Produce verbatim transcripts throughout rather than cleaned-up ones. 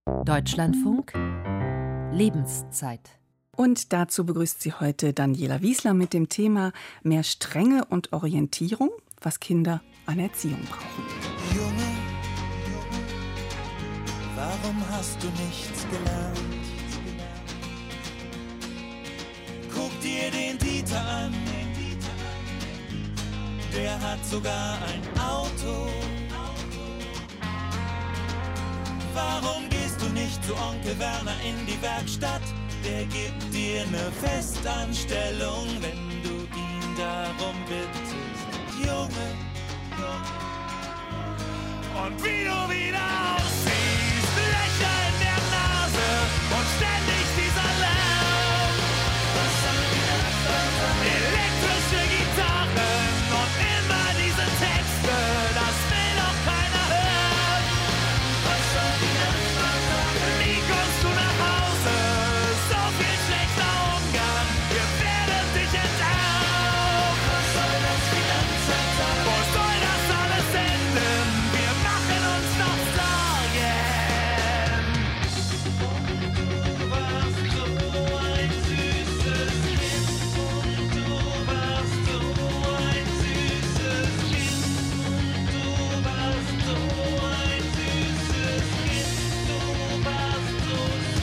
Deutschlandfunk Lebenszeit. Und dazu begrüßt sie heute Daniela Wiesler mit dem Thema Mehr Strenge und Orientierung, was Kinder an Erziehung brauchen. Junge, warum hast du nichts gelernt? Guck dir den Dieter an, der hat sogar ein Auto. Warum gehst du nicht zu Onkel Werner in die Werkstatt? Der gibt dir eine Festanstellung, wenn du ihn darum bittest. Junge, und wie du wieder aussiehst, Löcher in der Nase und ständig dieser Lärm. Was soll das sein? Elektrische Gitarren und immer diese Texte, das will doch keiner hören. Was soll das sein? Wie kommst du nach Hause? So viel schlechter Umgang, wir werden dich enterben. Was soll das die ganze Zeit sein? Wo soll das alles enden? Wir machen uns noch Sorgen. Du warst so ein süßes Kind. Du warst so ein süßes Kind. Du warst so ein süßes Kind. Du warst so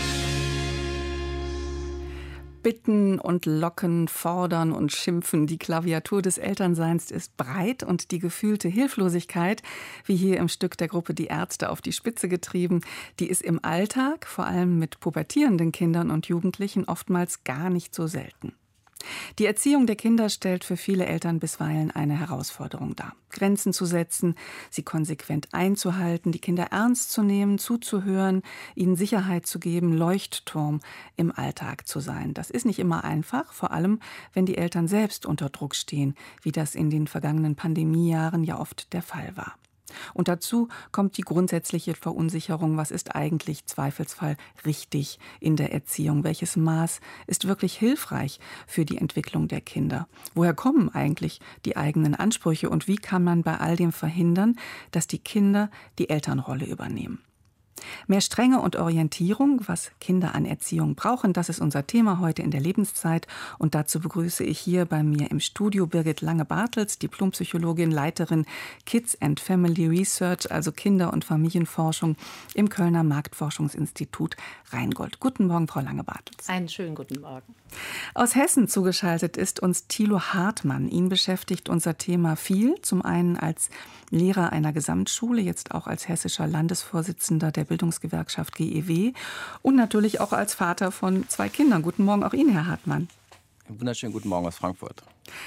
Bitten und locken, fordern und schimpfen. Die Klaviatur des Elternseins ist breit und die gefühlte Hilflosigkeit, wie hier im Stück der Gruppe Die Ärzte auf die Spitze getrieben, die ist im Alltag, vor allem mit pubertierenden Kindern und Jugendlichen, oftmals gar nicht so selten. Die Erziehung der Kinder stellt für viele Eltern bisweilen eine Herausforderung dar. Grenzen zu setzen, sie konsequent einzuhalten, die Kinder ernst zu nehmen, zuzuhören, ihnen Sicherheit zu geben, Leuchtturm im Alltag zu sein. Das ist nicht immer einfach, vor allem wenn die Eltern selbst unter Druck stehen, wie das in den vergangenen Pandemiejahren ja oft der Fall war. Und dazu kommt die grundsätzliche Verunsicherung, was ist eigentlich Zweifelsfall richtig in der Erziehung? Welches Maß ist wirklich hilfreich für die Entwicklung der Kinder? Woher kommen eigentlich die eigenen Ansprüche und wie kann man bei all dem verhindern, dass die Kinder die Elternrolle übernehmen? Mehr Strenge und Orientierung, was Kinder an Erziehung brauchen, das ist unser Thema heute in der Lebenszeit. Und dazu begrüße ich hier bei mir im Studio Birgit Lange-Bartels, Diplompsychologin, Leiterin Kids and Family Research, also Kinder- und Familienforschung im Kölner Marktforschungsinstitut Rheingold. Guten Morgen, Frau Lange-Bartels. Einen schönen guten Morgen. Aus Hessen zugeschaltet ist uns Thilo Hartmann. Ihn beschäftigt unser Thema viel. Zum einen als Lehrer einer Gesamtschule, jetzt auch als hessischer Landesvorsitzender der Bildungsgewerkschaft G E W und natürlich auch als Vater von zwei Kindern. Guten Morgen auch Ihnen, Herr Hartmann. Einen wunderschönen guten Morgen aus Frankfurt.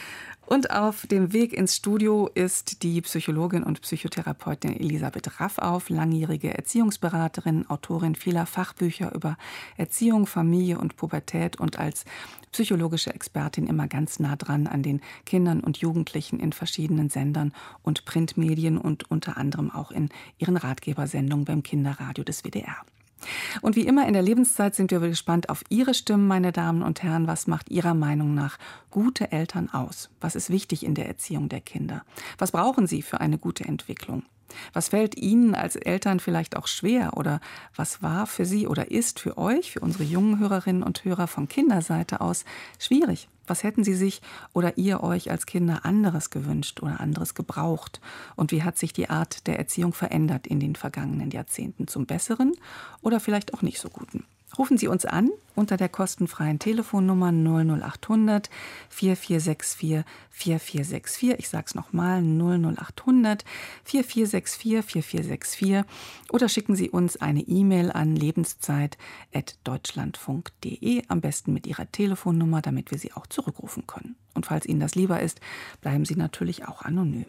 Und auf dem Weg ins Studio ist die Psychologin und Psychotherapeutin Elisabeth Raffauf, langjährige Erziehungsberaterin, Autorin vieler Fachbücher über Erziehung, Familie und Pubertät und als psychologische Expertin immer ganz nah dran an den Kindern und Jugendlichen in verschiedenen Sendern und Printmedien und unter anderem auch in ihren Ratgebersendungen beim Kinderradio des W D R. Und wie immer in der Lebenszeit sind wir gespannt auf Ihre Stimmen, meine Damen und Herren. Was macht Ihrer Meinung nach gute Eltern aus? Was ist wichtig in der Erziehung der Kinder? Was brauchen sie für eine gute Entwicklung? Was fällt Ihnen als Eltern vielleicht auch schwer oder was war für Sie oder ist für euch, für unsere jungen Hörerinnen und Hörer von Kinderseite aus schwierig? Was hätten Sie sich oder ihr euch als Kinder anderes gewünscht oder anderes gebraucht? Und wie hat sich die Art der Erziehung verändert in den vergangenen Jahrzehnten? Zum Besseren oder vielleicht auch nicht so Guten? Rufen Sie uns an unter der kostenfreien Telefonnummer null null acht hundert vier vier sechs vier vier vier sechs vier. Ich sage es nochmal, null null acht hundert vier vier sechs vier vier vier sechs vier. Oder schicken Sie uns eine E-Mail an lebenszeit at deutschlandfunk punkt de, am besten mit Ihrer Telefonnummer, damit wir Sie auch zurückrufen können. Und falls Ihnen das lieber ist, bleiben Sie natürlich auch anonym.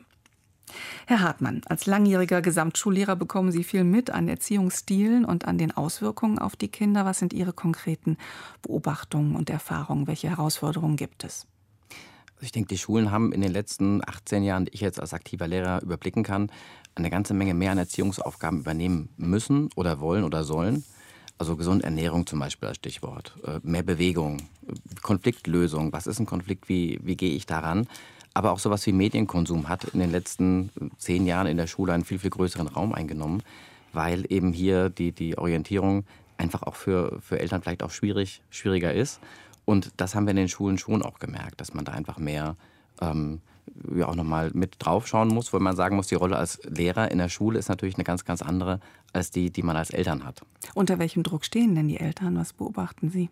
Herr Hartmann, als langjähriger Gesamtschullehrer bekommen Sie viel mit an Erziehungsstilen und an den Auswirkungen auf die Kinder. Was sind Ihre konkreten Beobachtungen und Erfahrungen? Welche Herausforderungen gibt es? Also ich denke, die Schulen haben in den letzten achtzehn Jahren, die ich jetzt als aktiver Lehrer überblicken kann, eine ganze Menge mehr an Erziehungsaufgaben übernehmen müssen oder wollen oder sollen. Also gesunde Ernährung zum Beispiel als Stichwort, mehr Bewegung, Konfliktlösung. Was ist ein Konflikt? Wie, wie gehe ich daran? Aber auch sowas wie Medienkonsum hat in den letzten zehn Jahren in der Schule einen viel, viel größeren Raum eingenommen. weil eben hier die, die Orientierung einfach auch für, für Eltern vielleicht auch schwierig, schwieriger ist. Und das haben wir in den Schulen schon auch gemerkt, dass man da einfach mehr ähm, ja auch nochmal mit draufschauen muss, weil man sagen muss, die Rolle als Lehrer in der Schule ist natürlich eine ganz, ganz andere als die, die man als Eltern hat. Unter welchem Druck stehen denn die Eltern? Was beobachten Sie?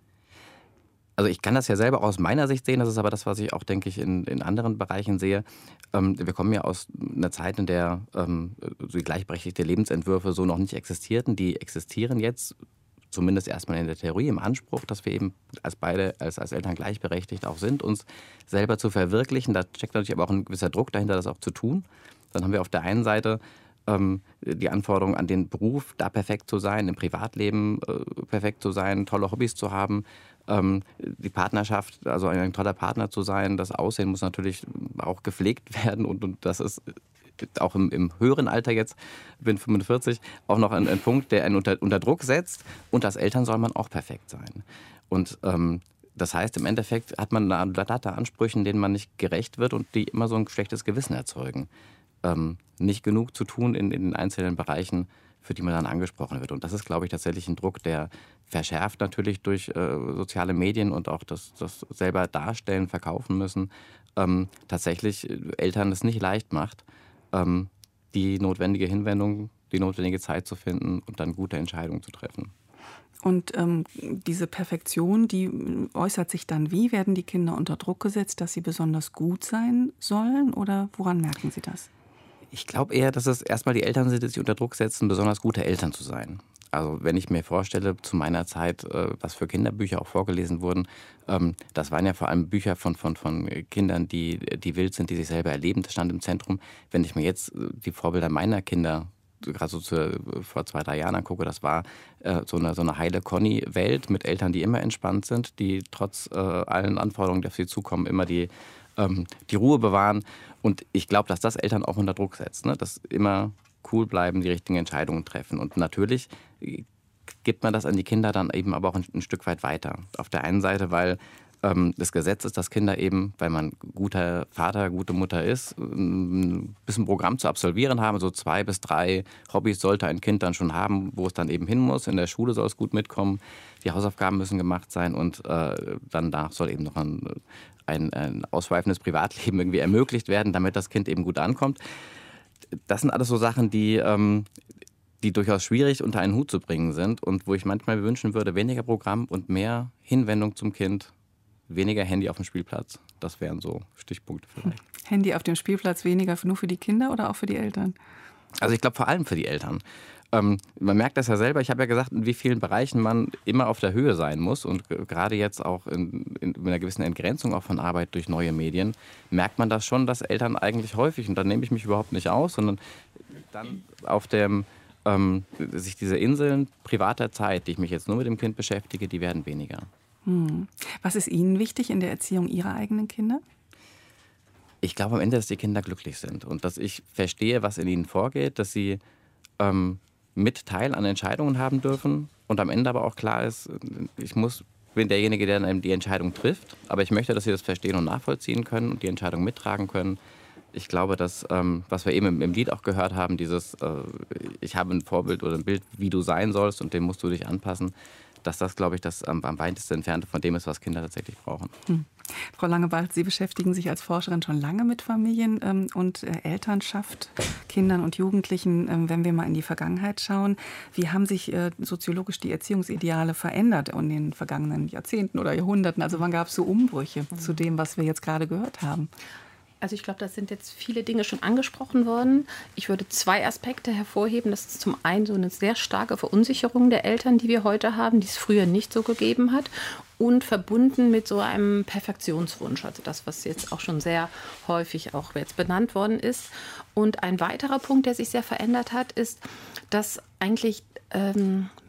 Also ich kann das ja selber aus meiner Sicht sehen, das ist aber das, was ich auch, denke ich, in, in anderen Bereichen sehe. Ähm, wir kommen ja aus einer Zeit, in der ähm, die gleichberechtigte Lebensentwürfe so noch nicht existierten. Die existieren jetzt, zumindest erstmal in der Theorie, im Anspruch, dass wir eben als beide, als, als Eltern gleichberechtigt auch sind, uns selber zu verwirklichen. Da steckt natürlich aber auch ein gewisser Druck dahinter, das auch zu tun. Dann haben wir auf der einen Seite ähm, die Anforderung an den Beruf, da perfekt zu sein, im Privatleben äh, perfekt zu sein, tolle Hobbys zu haben. Ähm, die Partnerschaft, also ein toller Partner zu sein, das Aussehen muss natürlich auch gepflegt werden und, und das ist auch im, im höheren Alter jetzt, bin fünfundvierzig, auch noch ein, ein Punkt, der einen unter, unter Druck setzt. Und als Eltern soll man auch perfekt sein. Und ähm, das heißt, im Endeffekt hat man eine Latte Ansprüchen, denen man nicht gerecht wird und die immer so ein schlechtes Gewissen erzeugen. Ähm, nicht genug zu tun in, in den einzelnen Bereichen, für die man dann angesprochen wird. Und das ist, glaube ich, tatsächlich ein Druck, der verschärft natürlich durch äh, soziale Medien und auch das, das selber darstellen, verkaufen müssen, ähm, tatsächlich Eltern es nicht leicht macht, ähm, die notwendige Hinwendung, die notwendige Zeit zu finden und dann gute Entscheidungen zu treffen. Und ähm, diese Perfektion, die äußert sich dann wie? Werden die Kinder unter Druck gesetzt, dass sie besonders gut sein sollen? Oder woran merken Sie das? Ich glaube eher, dass es erstmal die Eltern sind, die sich unter Druck setzen, besonders gute Eltern zu sein. Also wenn ich mir vorstelle, zu meiner Zeit, äh, was für Kinderbücher auch vorgelesen wurden, ähm, das waren ja vor allem Bücher von, von, von Kindern, die, die wild sind, die sich selber erleben. Das stand im Zentrum. Wenn ich mir jetzt die Vorbilder meiner Kinder gerade so zu, vor zwei, drei Jahren angucke, das war äh, so eine, so eine heile Conny-Welt mit Eltern, die immer entspannt sind, die trotz äh, allen Anforderungen, die auf sie zukommen, immer die, ähm, die Ruhe bewahren. Und ich glaube, dass das Eltern auch unter Druck setzt, ne? Dass immer cool bleiben, die richtigen Entscheidungen treffen. Und natürlich gibt man das an die Kinder dann eben aber auch ein, ein Stück weit weiter. Auf der einen Seite, weil ähm, das Gesetz ist, dass Kinder eben, weil man guter Vater, gute Mutter ist, ein bisschen Programm zu absolvieren haben. So zwei bis drei Hobbys sollte ein Kind dann schon haben, wo es dann eben hin muss. In der Schule soll es gut mitkommen. Die Hausaufgaben müssen gemacht sein und äh, dann danach soll eben noch ein, ein, ein ausschweifendes Privatleben irgendwie ermöglicht werden, damit das Kind eben gut ankommt. Das sind alles so Sachen, die, ähm, die durchaus schwierig unter einen Hut zu bringen sind und wo ich manchmal wünschen würde, weniger Programm und mehr Hinwendung zum Kind, weniger Handy auf dem Spielplatz. Das wären so Stichpunkte vielleicht. Handy auf dem Spielplatz weniger nur für die Kinder oder auch für die Eltern? Also ich glaube vor allem für die Eltern. Ähm, man merkt das ja selber. Ich habe ja gesagt, in wie vielen Bereichen man immer auf der Höhe sein muss. Und gerade jetzt auch in, in einer gewissen Entgrenzung auch von Arbeit durch neue Medien, merkt man das schon, dass Eltern eigentlich häufig, und da nehme ich mich überhaupt nicht aus, sondern dann auf dem, ähm, sich diese Inseln privater Zeit, die ich mich jetzt nur mit dem Kind beschäftige, die werden weniger. Hm. Was ist Ihnen wichtig in der Erziehung Ihrer eigenen Kinder? Ich glaube am Ende, dass die Kinder glücklich sind und dass ich verstehe, was in ihnen vorgeht, dass sie ähm, mit Teil an Entscheidungen haben dürfen und am Ende aber auch klar ist, ich muss, bin derjenige, der dann die Entscheidung trifft, aber ich möchte, dass sie das verstehen und nachvollziehen können und die Entscheidung mittragen können. Ich glaube, dass, ähm, was wir eben im, im Lied auch gehört haben, dieses, äh, ich habe ein Vorbild oder ein Bild, wie du sein sollst und dem musst du dich anpassen, dass das, glaube ich, das am, am weitesten entfernte von dem ist, was Kinder tatsächlich brauchen. Hm. Frau Langebart, Sie beschäftigen sich als Forscherin schon lange mit Familien ähm, und äh, Elternschaft, Kindern und Jugendlichen. Ähm, wenn wir mal in die Vergangenheit schauen, wie haben sich äh, soziologisch die Erziehungsideale verändert in den vergangenen Jahrzehnten oder Jahrhunderten? Also wann gab es so Umbrüche mhm. zu dem, was wir jetzt gerade gehört haben? Also ich glaube, das sind jetzt viele Dinge schon angesprochen worden. Ich würde zwei Aspekte hervorheben. Das ist zum einen so eine sehr starke Verunsicherung der Eltern, die wir heute haben, die es früher nicht so gegeben hat. Und verbunden mit so einem Perfektionswunsch, also das, was jetzt auch schon sehr häufig auch jetzt benannt worden ist. Und ein weiterer Punkt, der sich sehr verändert hat, ist, dass eigentlich ähm,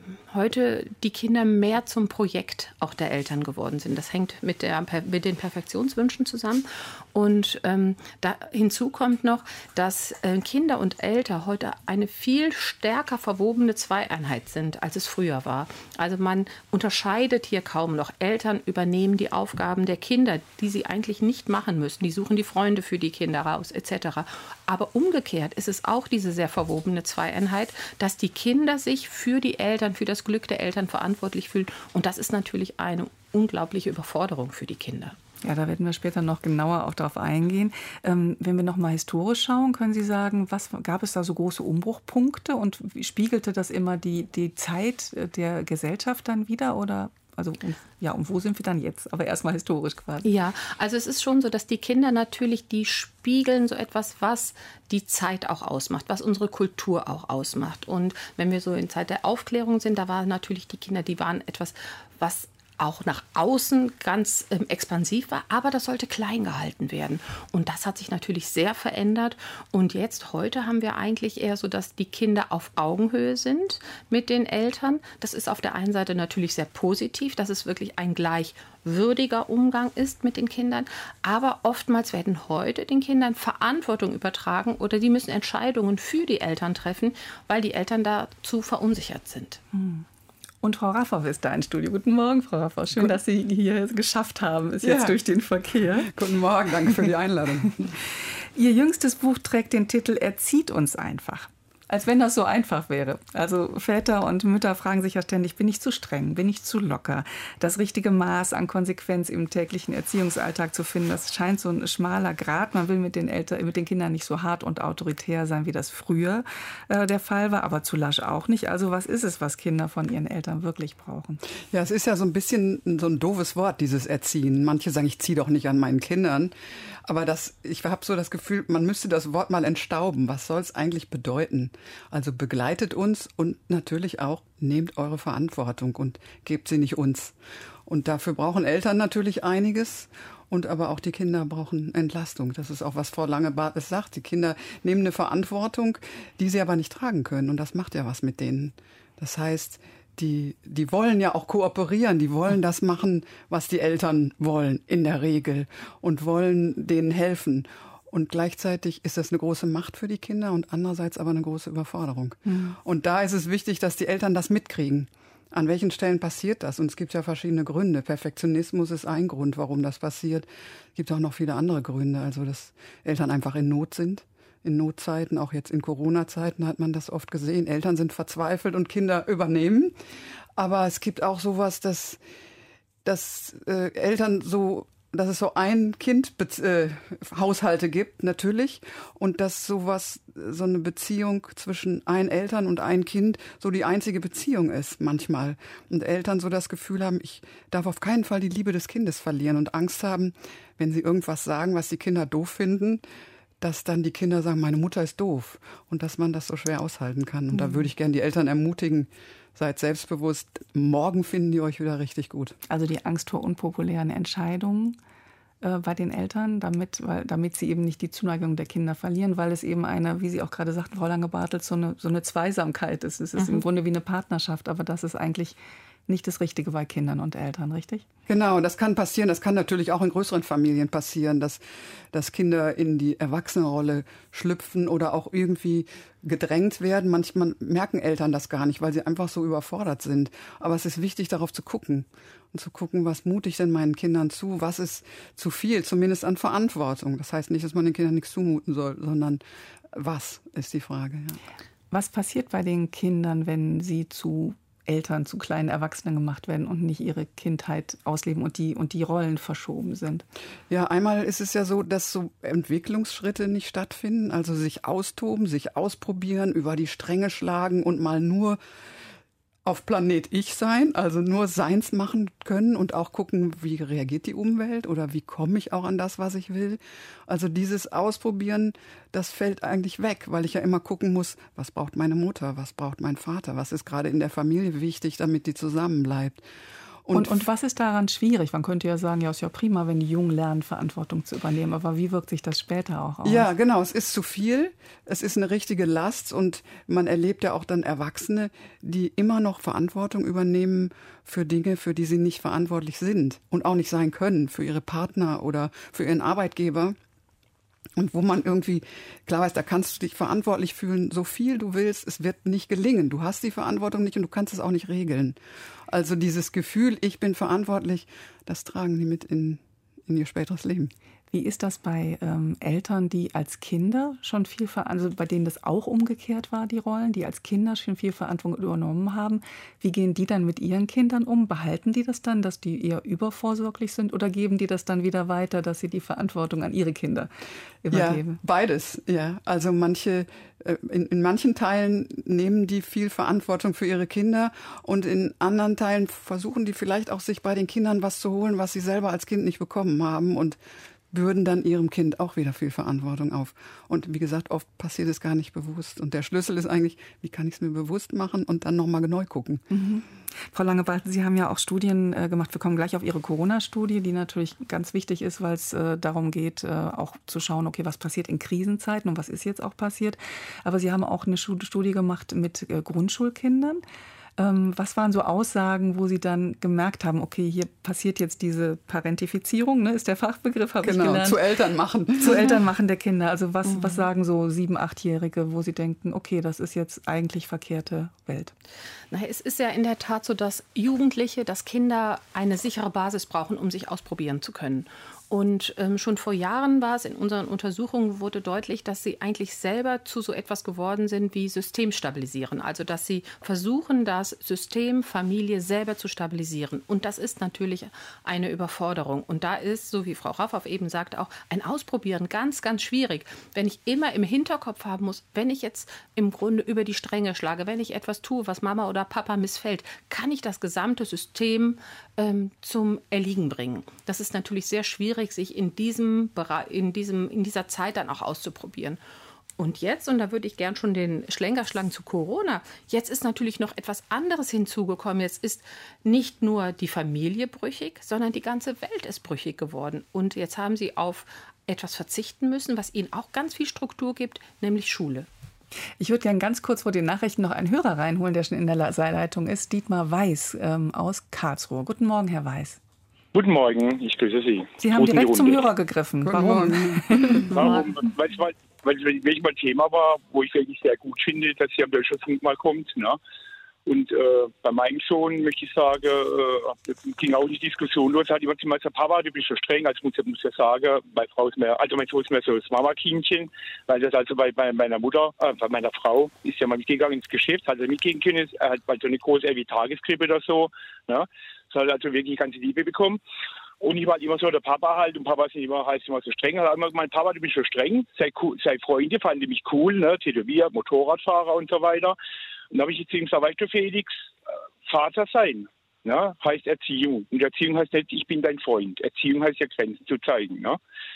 heute die Kinder mehr zum Projekt auch der Eltern geworden sind. Das hängt mit, der, mit den Perfektionswünschen zusammen. Und ähm, da hinzu kommt noch, dass äh, Kinder und Eltern heute eine viel stärker verwobene Zweieinheit sind, als es früher war. Also man unterscheidet hier kaum noch. Eltern übernehmen die Aufgaben der Kinder, die sie eigentlich nicht machen müssen. Die suchen die Freunde für die Kinder raus, et cetera. Aber umgekehrt ist es auch diese sehr verwobene Zweieinheit, dass die Kinder sich für die Eltern, für das Glück der Eltern verantwortlich fühlen. Und das ist natürlich eine unglaubliche Überforderung für die Kinder. Ja, da werden wir später noch genauer auch darauf eingehen. Ähm, wenn wir noch mal historisch schauen, können Sie sagen, was gab es da so große Umbruchpunkte und wie spiegelte das immer die, die Zeit der Gesellschaft dann wieder? Oder also ja, und wo sind wir dann jetzt? Aber erstmal historisch quasi. Ja, also es ist schon so, dass die Kinder natürlich, die spiegeln so etwas, was die Zeit auch ausmacht, was unsere Kultur auch ausmacht. Und wenn wir so in Zeit der Aufklärung sind, da waren natürlich die Kinder, die waren etwas, was auch nach außen ganz ähm, expansiv war, aber das sollte klein gehalten werden. Und das hat sich natürlich sehr verändert. Und jetzt, heute haben wir eigentlich eher so, dass die Kinder auf Augenhöhe sind mit den Eltern. Das ist auf der einen Seite natürlich sehr positiv, dass es wirklich ein gleichwürdiger Umgang ist mit den Kindern. Aber oftmals werden heute den Kindern Verantwortung übertragen oder die müssen Entscheidungen für die Eltern treffen, weil die Eltern dazu verunsichert sind. Hm. Und Frau Raffow ist da im Studio. Guten Morgen, Frau Raffow. Schön, dass Sie hier geschafft haben, ist ja. jetzt durch den Verkehr. Guten Morgen, danke für die Einladung. Ihr jüngstes Buch trägt den Titel "Erzieht uns einfach". Als wenn das so einfach wäre. Also Väter und Mütter fragen sich ja ständig, bin ich zu streng, bin ich zu locker? Das richtige Maß an Konsequenz im täglichen Erziehungsalltag zu finden, das scheint so ein schmaler Grat. Man will mit den Eltern, mit den Kindern nicht so hart und autoritär sein, wie das früher äh, der Fall war, aber zu lasch auch nicht. Also was ist es, was Kinder von ihren Eltern wirklich brauchen? Ja, es ist ja so ein bisschen so ein doofes Wort, dieses Erziehen. Manche sagen, ich ziehe doch nicht an meinen Kindern. Aber das, ich habe so das Gefühl, man müsste das Wort mal entstauben. Was soll es eigentlich bedeuten? Also begleitet uns und natürlich auch nehmt eure Verantwortung und gebt sie nicht uns. Und dafür brauchen Eltern natürlich einiges. Und aber auch die Kinder brauchen Entlastung. Das ist auch, was Frau Lange-Bartels sagt. Die Kinder nehmen eine Verantwortung, die sie aber nicht tragen können. Und das macht ja was mit denen. Das heißt, Die, die wollen ja auch kooperieren, die wollen das machen, was die Eltern wollen, in der Regel, und wollen denen helfen. Und gleichzeitig ist das eine große Macht für die Kinder und andererseits aber eine große Überforderung. Mhm. Und da ist es wichtig, dass die Eltern das mitkriegen. An welchen Stellen passiert das? Und es gibt ja verschiedene Gründe. Perfektionismus ist ein Grund, warum das passiert. Es gibt auch noch viele andere Gründe, also dass Eltern einfach in Not sind. In Notzeiten, auch jetzt in Corona-Zeiten hat man das oft gesehen. Eltern sind verzweifelt und Kinder übernehmen. Aber es gibt auch sowas, dass, dass äh, Eltern so, dass es so ein Kind äh, Haushalte gibt, natürlich. Und dass sowas, so eine Beziehung zwischen ein Eltern und ein Kind so die einzige Beziehung ist manchmal. Und Eltern so das Gefühl haben, ich darf auf keinen Fall die Liebe des Kindes verlieren und Angst haben, wenn sie irgendwas sagen, was die Kinder doof finden, dass dann die Kinder sagen, meine Mutter ist doof und dass man das so schwer aushalten kann. Und mhm. da würde ich gerne die Eltern ermutigen, seid selbstbewusst, morgen finden die euch wieder richtig gut. Also die Angst vor unpopulären Entscheidungen äh, bei den Eltern, damit, weil, damit sie eben nicht die Zuneigung der Kinder verlieren, weil es eben eine, wie Sie auch gerade sagten, Frau Lange-Bartels, so eine, so eine Zweisamkeit ist. Es ist mhm. im Grunde wie eine Partnerschaft, aber das ist eigentlich nicht das Richtige bei Kindern und Eltern, richtig? Genau, das kann passieren. Das kann natürlich auch in größeren Familien passieren, dass, dass Kinder in die Erwachsenenrolle schlüpfen oder auch irgendwie gedrängt werden. Manchmal merken Eltern das gar nicht, weil sie einfach so überfordert sind. Aber es ist wichtig, darauf zu gucken und zu gucken, was mute ich denn meinen Kindern zu? Was ist zu viel, zumindest an Verantwortung? Das heißt nicht, dass man den Kindern nichts zumuten soll, sondern was ist die Frage. Ja. Was passiert bei den Kindern, wenn sie zu Eltern zu kleinen Erwachsenen gemacht werden und nicht ihre Kindheit ausleben und die, und die Rollen verschoben sind? Ja, einmal ist es ja so, dass so Entwicklungsschritte nicht stattfinden, also sich austoben, sich ausprobieren, über die Stränge schlagen und mal nur auf Planet Ich sein, also nur Seins machen können und auch gucken, wie reagiert die Umwelt oder wie komme ich auch an das, was ich will. Also dieses Ausprobieren, das fällt eigentlich weg, weil ich ja immer gucken muss, was braucht meine Mutter, was braucht mein Vater, was ist gerade in der Familie wichtig, damit die zusammenbleibt. Und, und, und was ist daran schwierig? Man könnte ja sagen, ja, ist ja prima, wenn die Jungen lernen, Verantwortung zu übernehmen. Aber wie wirkt sich das später auch aus? Ja, genau. Es ist zu viel. Es ist eine richtige Last. Und man erlebt ja auch dann Erwachsene, die immer noch Verantwortung übernehmen für Dinge, für die sie nicht verantwortlich sind und auch nicht sein können, für ihre Partner oder für ihren Arbeitgeber. Und wo man irgendwie klar weiß, da kannst du dich verantwortlich fühlen, so viel du willst, es wird nicht gelingen. Du hast die Verantwortung nicht und du kannst es auch nicht regeln. Also dieses Gefühl, ich bin verantwortlich, das tragen die mit in, in ihr späteres Leben. Wie ist das bei ähm, Eltern, die als Kinder schon viel, Ver- also bei denen das auch umgekehrt war, die Rollen, die als Kinder schon viel Verantwortung übernommen haben? Wie gehen die dann mit ihren Kindern um? Behalten die das dann, dass die eher übervorsorglich sind, oder geben die das dann wieder weiter, dass sie die Verantwortung an ihre Kinder übergeben? Ja, beides, ja. Also manche, in, in manchen Teilen nehmen die viel Verantwortung für ihre Kinder und in anderen Teilen versuchen die vielleicht auch, sich bei den Kindern was zu holen, was sie selber als Kind nicht bekommen haben, und bürden dann ihrem Kind auch wieder viel Verantwortung auf. Und wie gesagt, oft passiert es gar nicht bewusst. Und der Schlüssel ist eigentlich, wie kann ich es mir bewusst machen und dann nochmal neu gucken. Mhm. Frau Lange-Balten, Sie haben ja auch Studien äh, gemacht. Wir kommen gleich auf Ihre Corona-Studie, die natürlich ganz wichtig ist, weil es äh, darum geht, äh, auch zu schauen, okay, was passiert in Krisenzeiten und was ist jetzt auch passiert. Aber Sie haben auch eine Studie gemacht mit äh, Grundschulkindern. Ähm, was waren so Aussagen, wo Sie dann gemerkt haben, okay, hier passiert jetzt diese Parentifizierung, ne, ist der Fachbegriff, habe genau, ich gelernt. Zu Eltern machen. Zu Eltern machen der Kinder. Also was, Mhm. was sagen so sieben-, achtjährige, wo Sie denken, okay, das ist jetzt eigentlich verkehrte Welt? Na, es ist ja in der Tat so, dass Jugendliche, dass Kinder eine sichere Basis brauchen, um sich ausprobieren zu können. Und ähm, schon vor Jahren war es in unseren Untersuchungen, wurde deutlich, dass sie eigentlich selber zu so etwas geworden sind wie Systemstabilisieren. Also dass sie versuchen, das System Familie selber zu stabilisieren. Und das ist natürlich eine Überforderung. Und da ist, so wie Frau Raffow eben sagt, auch ein Ausprobieren ganz, ganz schwierig. Wenn ich immer im Hinterkopf haben muss, wenn ich jetzt im Grunde über die Stränge schlage, wenn ich etwas tue, was Mama oder Papa missfällt, kann ich das gesamte System ähm, zum Erliegen bringen. Das ist natürlich sehr schwierig, sich in diesem, in diesem, in dieser Zeit dann auch auszuprobieren. Und jetzt, und da würde ich gern schon den Schlenker schlagen zu Corona, jetzt ist natürlich noch etwas anderes hinzugekommen. Jetzt ist nicht nur die Familie brüchig, sondern die ganze Welt ist brüchig geworden. Und jetzt haben sie auf etwas verzichten müssen, was ihnen auch ganz viel Struktur gibt, nämlich Schule. Ich würde gerne ganz kurz vor den Nachrichten noch einen Hörer reinholen, der schon in der Leitung ist. Dietmar Weiß ähm, aus Karlsruhe. Guten Morgen, Herr Weiß. Guten Morgen, ich grüße Sie. Sie haben direkt zum Hörer gegriffen. Guten Warum? Morgen. Warum? Weil es mal, weil es wirklich mal ein Thema war, wo ich wirklich sehr gut finde, dass hier am Deutschlandfunk mal kommt. Ne? Und äh, bei meinem Sohn möchte ich sagen, äh, ging auch die Diskussion los, hat immer gesagt, Papa, du bist so streng, also muss, muss ja sagen, meine Frau ist mehr, also meine Frau ist mehr so das Mama-Kindchen, weil das also bei, bei meiner Mutter, äh, bei meiner Frau ist ja mal mitgegangen ins Geschäft, hat er mitgehen können, er hat bald so eine große wie Tageskrippe oder so, ne? Das hat also wirklich ganze Liebe bekommen. Und ich war immer so der Papa halt, und Papa ist immer, heißt immer so streng. Er hat immer gemeint, Papa, du bist so streng, sei, cool, sei Freunde, fanden mich cool, ne, tätowiert, Motorradfahrer und so weiter. Und da habe ich jetzt gesagt, weißt du, Felix, Vater sein, ne, heißt Erziehung. Und Erziehung heißt nicht, ich bin dein Freund. Erziehung heißt ja, Grenzen zu zeigen. Ne.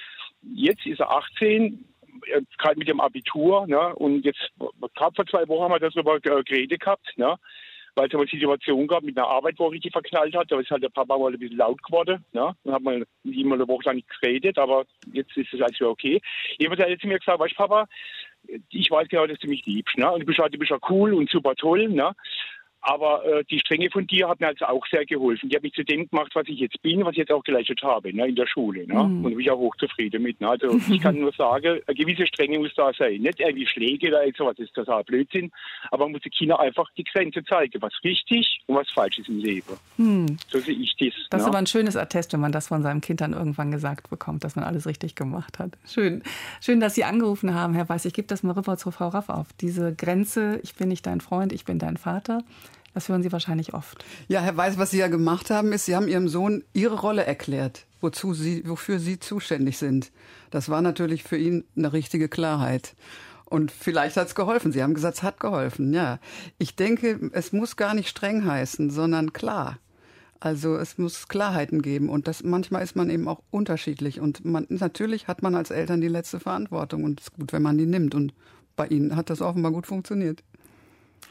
Jetzt ist er achtzehn, gerade mit dem Abitur, ne, und jetzt, gerade vor zwei Wochen haben wir darüber geredet gehabt, ne, weil es aber eine Situation gab mit einer Arbeit, wo er richtig verknallt hat. Da ist halt der Papa mal ein bisschen laut geworden. Ne? Dann hat man mit ihm mal eine Woche lang nicht geredet, aber jetzt ist es also okay. Jemand hat jetzt zu mir gesagt, weißt du, Papa, ich weiß genau, dass du mich liebst. Ne? Und du bist, du bist ja cool und super toll. Ne? Aber äh, die Strenge von dir hat mir also auch sehr geholfen. Die hat mich zu dem gemacht, was ich jetzt bin, was ich jetzt auch geleistet habe, ne, in der Schule. Ne? Mhm. Und da bin ich auch hochzufrieden mit. Ne? Also ich kann nur sagen, eine gewisse Strenge muss da sein. Nicht irgendwie Schläge oder sowas, das ist total Blödsinn. Aber man muss den Kindern einfach die Grenze zeigen, was richtig und was falsch ist im Leben. Mhm. So sehe ich das. Das ist ne? aber ein schönes Attest, wenn man das von seinem Kind dann irgendwann gesagt bekommt, dass man alles richtig gemacht hat. Schön, Schön, dass Sie angerufen haben, Herr Weiß. Ich gebe das mal rüber zu Frau Raff auf. Diese Grenze, ich bin nicht dein Freund, ich bin dein Vater. Das hören Sie wahrscheinlich oft. Ja, Herr Weiß, was Sie ja gemacht haben, ist, Sie haben Ihrem Sohn Ihre Rolle erklärt, wozu Sie, wofür Sie zuständig sind. Das war natürlich für ihn eine richtige Klarheit. Und vielleicht hat es geholfen. Sie haben gesagt, es hat geholfen. Ja, ich denke, es muss gar nicht streng heißen, sondern klar. Also es muss Klarheiten geben. Und das, manchmal ist man eben auch unterschiedlich. Und man, natürlich hat man als Eltern die letzte Verantwortung. Und es ist gut, wenn man die nimmt. Und bei Ihnen hat das offenbar gut funktioniert.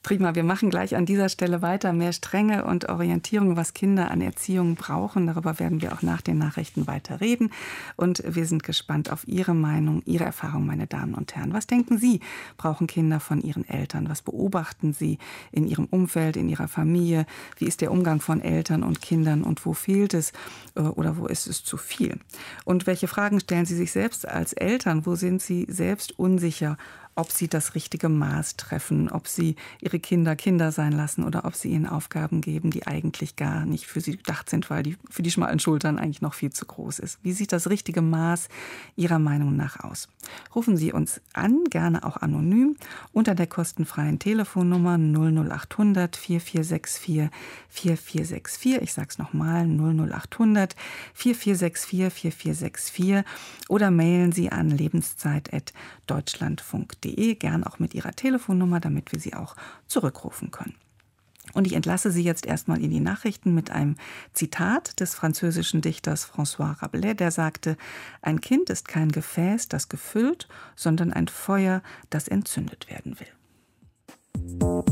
Prima, wir machen gleich an dieser Stelle weiter. Mehr Strenge und Orientierung, was Kinder an Erziehung brauchen. Darüber werden wir auch nach den Nachrichten weiter reden. Und wir sind gespannt auf Ihre Meinung, Ihre Erfahrung, meine Damen und Herren. Was denken Sie, brauchen Kinder von ihren Eltern? Was beobachten Sie in Ihrem Umfeld, in Ihrer Familie? Wie ist der Umgang von Eltern und Kindern und wo fehlt es oder wo ist es zu viel? Und welche Fragen stellen Sie sich selbst als Eltern? Wo sind Sie selbst unsicher, ob sie das richtige Maß treffen, ob sie ihre Kinder Kinder sein lassen oder ob sie ihnen Aufgaben geben, die eigentlich gar nicht für sie gedacht sind, weil die für die schmalen Schultern eigentlich noch viel zu groß ist. Wie sieht das richtige Maß Ihrer Meinung nach aus? Rufen Sie uns an, gerne auch anonym, unter der kostenfreien Telefonnummer null null acht hundert vier vier sechs vier vier vier sechs vier. Ich sage es nochmal, null null acht hundert vier vier sechs vier vier vier sechs vier oder mailen Sie an lebenszeit at deutschlandfunk punkt de, gern auch mit Ihrer Telefonnummer, damit wir Sie auch zurückrufen können. Und ich entlasse Sie jetzt erstmal in die Nachrichten mit einem Zitat des französischen Dichters François Rabelais, der sagte: Ein Kind ist kein Gefäß, das gefüllt, sondern ein Feuer, das entzündet werden will.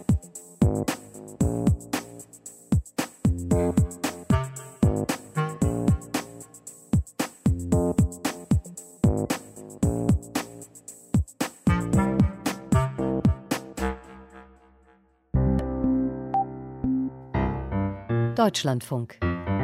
Deutschlandfunk.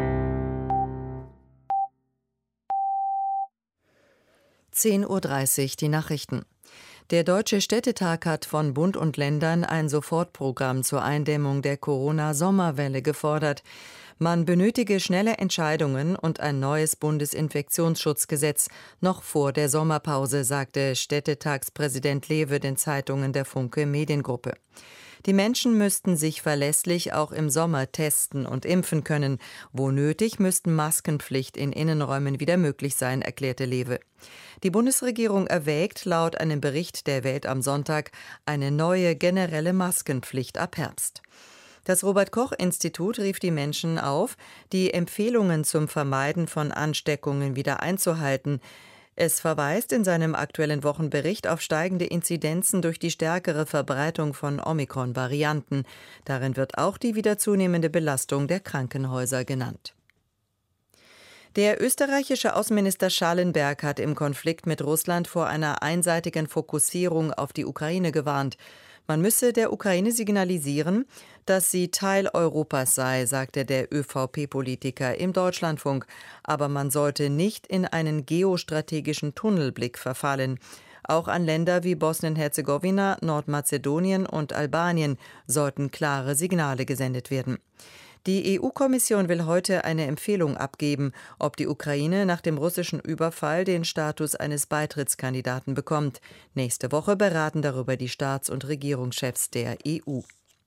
zehn Uhr dreißig, die Nachrichten. Der Deutsche Städtetag hat von Bund und Ländern ein Sofortprogramm zur Eindämmung der Corona-Sommerwelle gefordert. Man benötige schnelle Entscheidungen und ein neues Bundesinfektionsschutzgesetz noch vor der Sommerpause, sagte Städtetagspräsident Lewe den Zeitungen der Funke Mediengruppe. Die Menschen müssten sich verlässlich auch im Sommer testen und impfen können. Wo nötig, müssten Maskenpflicht in Innenräumen wieder möglich sein, erklärte Lewe. Die Bundesregierung erwägt laut einem Bericht der Welt am Sonntag eine neue generelle Maskenpflicht ab Herbst. Das Robert-Koch-Institut rief die Menschen auf, die Empfehlungen zum Vermeiden von Ansteckungen wieder einzuhalten. Es verweist in seinem aktuellen Wochenbericht auf steigende Inzidenzen durch die stärkere Verbreitung von Omikron-Varianten. Darin wird auch die wieder zunehmende Belastung der Krankenhäuser genannt. Der österreichische Außenminister Schallenberg hat im Konflikt mit Russland vor einer einseitigen Fokussierung auf die Ukraine gewarnt. Man müsse der Ukraine signalisieren, dass sie Teil Europas sei, sagte der ÖVP-Politiker im Deutschlandfunk. Aber man sollte nicht in einen geostrategischen Tunnelblick verfallen. Auch an Länder wie Bosnien-Herzegowina, Nordmazedonien und Albanien sollten klare Signale gesendet werden. Die E U-Kommission will heute eine Empfehlung abgeben, ob die Ukraine nach dem russischen Überfall den Status eines Beitrittskandidaten bekommt. Nächste Woche beraten darüber die Staats- und Regierungschefs der E U.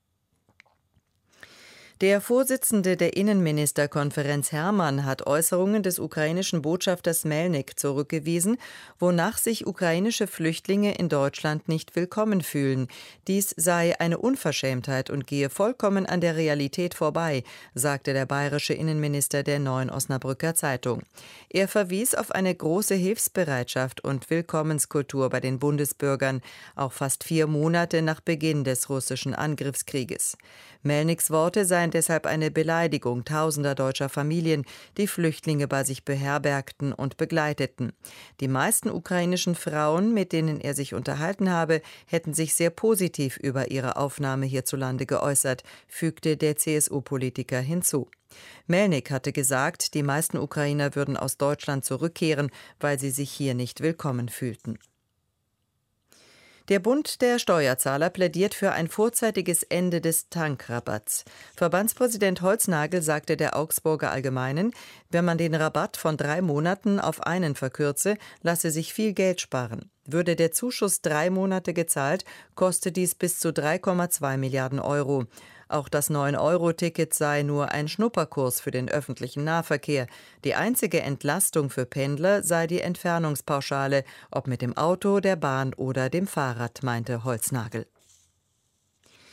Der Vorsitzende der Innenministerkonferenz Hermann hat Äußerungen des ukrainischen Botschafters Melnik zurückgewiesen, wonach sich ukrainische Flüchtlinge in Deutschland nicht willkommen fühlen. Dies sei eine Unverschämtheit und gehe vollkommen an der Realität vorbei, sagte der bayerische Innenminister der Neuen Osnabrücker Zeitung. Er verwies auf eine große Hilfsbereitschaft und Willkommenskultur bei den Bundesbürgern, auch fast vier Monate nach Beginn des russischen Angriffskrieges. Melniks Worte seien deshalb eine Beleidigung tausender deutscher Familien, die Flüchtlinge bei sich beherbergten und begleiteten. Die meisten ukrainischen Frauen, mit denen er sich unterhalten habe, hätten sich sehr positiv über ihre Aufnahme hierzulande geäußert, fügte der C S U-Politiker hinzu. Melnik hatte gesagt, die meisten Ukrainer würden aus Deutschland zurückkehren, weil sie sich hier nicht willkommen fühlten. Der Bund der Steuerzahler plädiert für ein vorzeitiges Ende des Tankrabatts. Verbandspräsident Holznagel sagte der Augsburger Allgemeinen, wenn man den Rabatt von drei Monaten auf einen verkürze, lasse sich viel Geld sparen. Würde der Zuschuss drei Monate gezahlt, koste dies bis zu drei Komma zwei Milliarden Euro. Auch das neun Euro Ticket sei nur ein Schnupperkurs für den öffentlichen Nahverkehr. Die einzige Entlastung für Pendler sei die Entfernungspauschale, ob mit dem Auto, der Bahn oder dem Fahrrad, meinte Holznagel.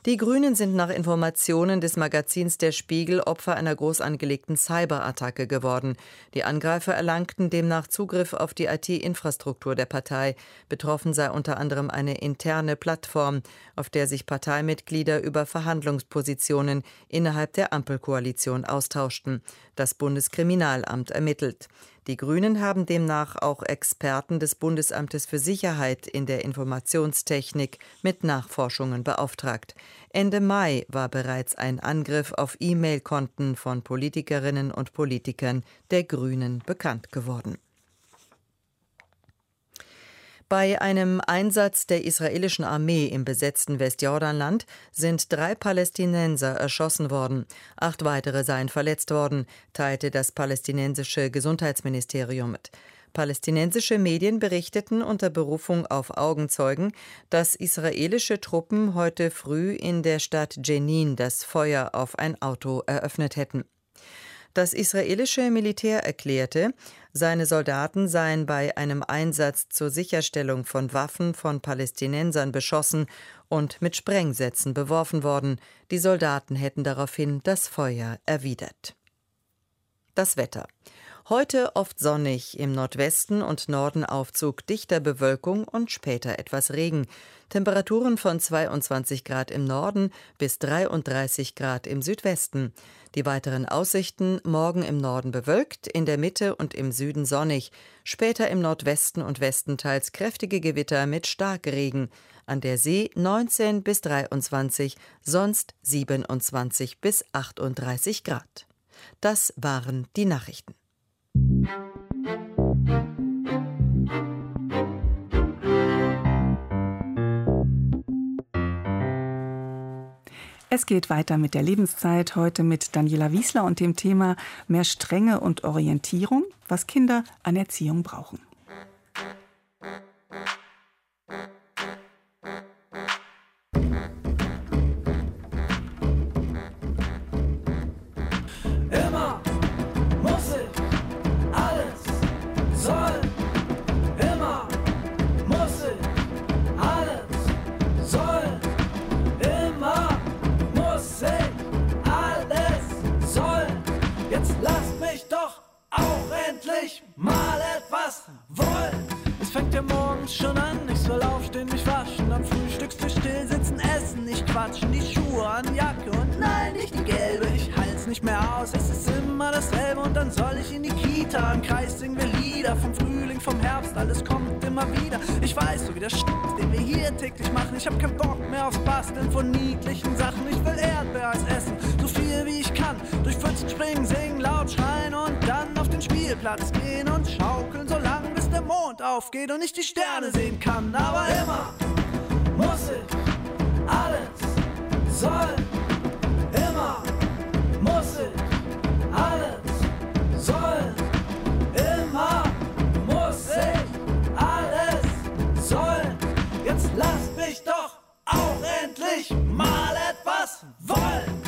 Die Grünen sind nach Informationen des Magazins Der Spiegel Opfer einer groß angelegten Cyberattacke geworden. Die Angreifer erlangten demnach Zugriff auf die I T-Infrastruktur der Partei. Betroffen sei unter anderem eine interne Plattform, auf der sich Parteimitglieder über Verhandlungspositionen innerhalb der Ampelkoalition austauschten. Das Bundeskriminalamt ermittelt. Die Grünen haben demnach auch Experten des Bundesamtes für Sicherheit in der Informationstechnik mit Nachforschungen beauftragt. Ende Mai war bereits ein Angriff auf E-Mail-Konten von Politikerinnen und Politikern der Grünen bekannt geworden. Bei einem Einsatz der israelischen Armee im besetzten Westjordanland sind drei Palästinenser erschossen worden. Acht weitere seien verletzt worden, teilte das palästinensische Gesundheitsministerium mit. Palästinensische Medien berichteten unter Berufung auf Augenzeugen, dass israelische Truppen heute früh in der Stadt Jenin das Feuer auf ein Auto eröffnet hätten. Das israelische Militär erklärte, seine Soldaten seien bei einem Einsatz zur Sicherstellung von Waffen von Palästinensern beschossen und mit Sprengsätzen beworfen worden. Die Soldaten hätten daraufhin das Feuer erwidert. Das Wetter. Heute oft sonnig, im Nordwesten und Norden Aufzug dichter Bewölkung und später etwas Regen. Temperaturen von zweiundzwanzig Grad im Norden bis dreiunddreißig Grad im Südwesten. Die weiteren Aussichten: morgen im Norden bewölkt, in der Mitte und im Süden sonnig, später im Nordwesten und Westen teils kräftige Gewitter mit Starkregen. An der See neunzehn bis dreiundzwanzig, sonst siebenundzwanzig bis achtunddreißig Grad. Das waren die Nachrichten. Es geht weiter mit der Lebenszeit, heute mit Daniela Wiesler und dem Thema mehr Strenge und Orientierung, was Kinder an Erziehung brauchen. Immer muss ich alles sollen. Immer muss ich alles sollen. Immer muss ich alles sollen. Jetzt lasst mich doch auch endlich mal etwas wollen. Es fängt ja morgens schon an, ich soll aufstehen, mich waschen, am Frühstückstisch still sitzen, essen, nicht quatschen, die Schuhe an, Jacke und nein, nicht die gelbe, ich halt's nicht mehr aus, es ist immer dasselbe und dann soll ich in die Kita, im Kreis singen wir Lieder, vom Frühling, vom Herbst, alles kommt immer wieder, ich weiß so wie der Sch***, den wir hier täglich machen, ich hab keinen Bock mehr aufs Basteln von niedlichen Sachen, ich will Erdbeereis essen, so viel wie ich kann, durch Pfützen springen, singen, laut schreien und dann auf den Spielplatz gehen und schaukeln, so lange bis der Mond aufgeht und ich die Sterne sehen kann, aber immer muss ich alles sollen. Immer muss ich alles sollen. Immer muss ich alles sollen. Jetzt lasst mich doch auch endlich mal etwas wollen.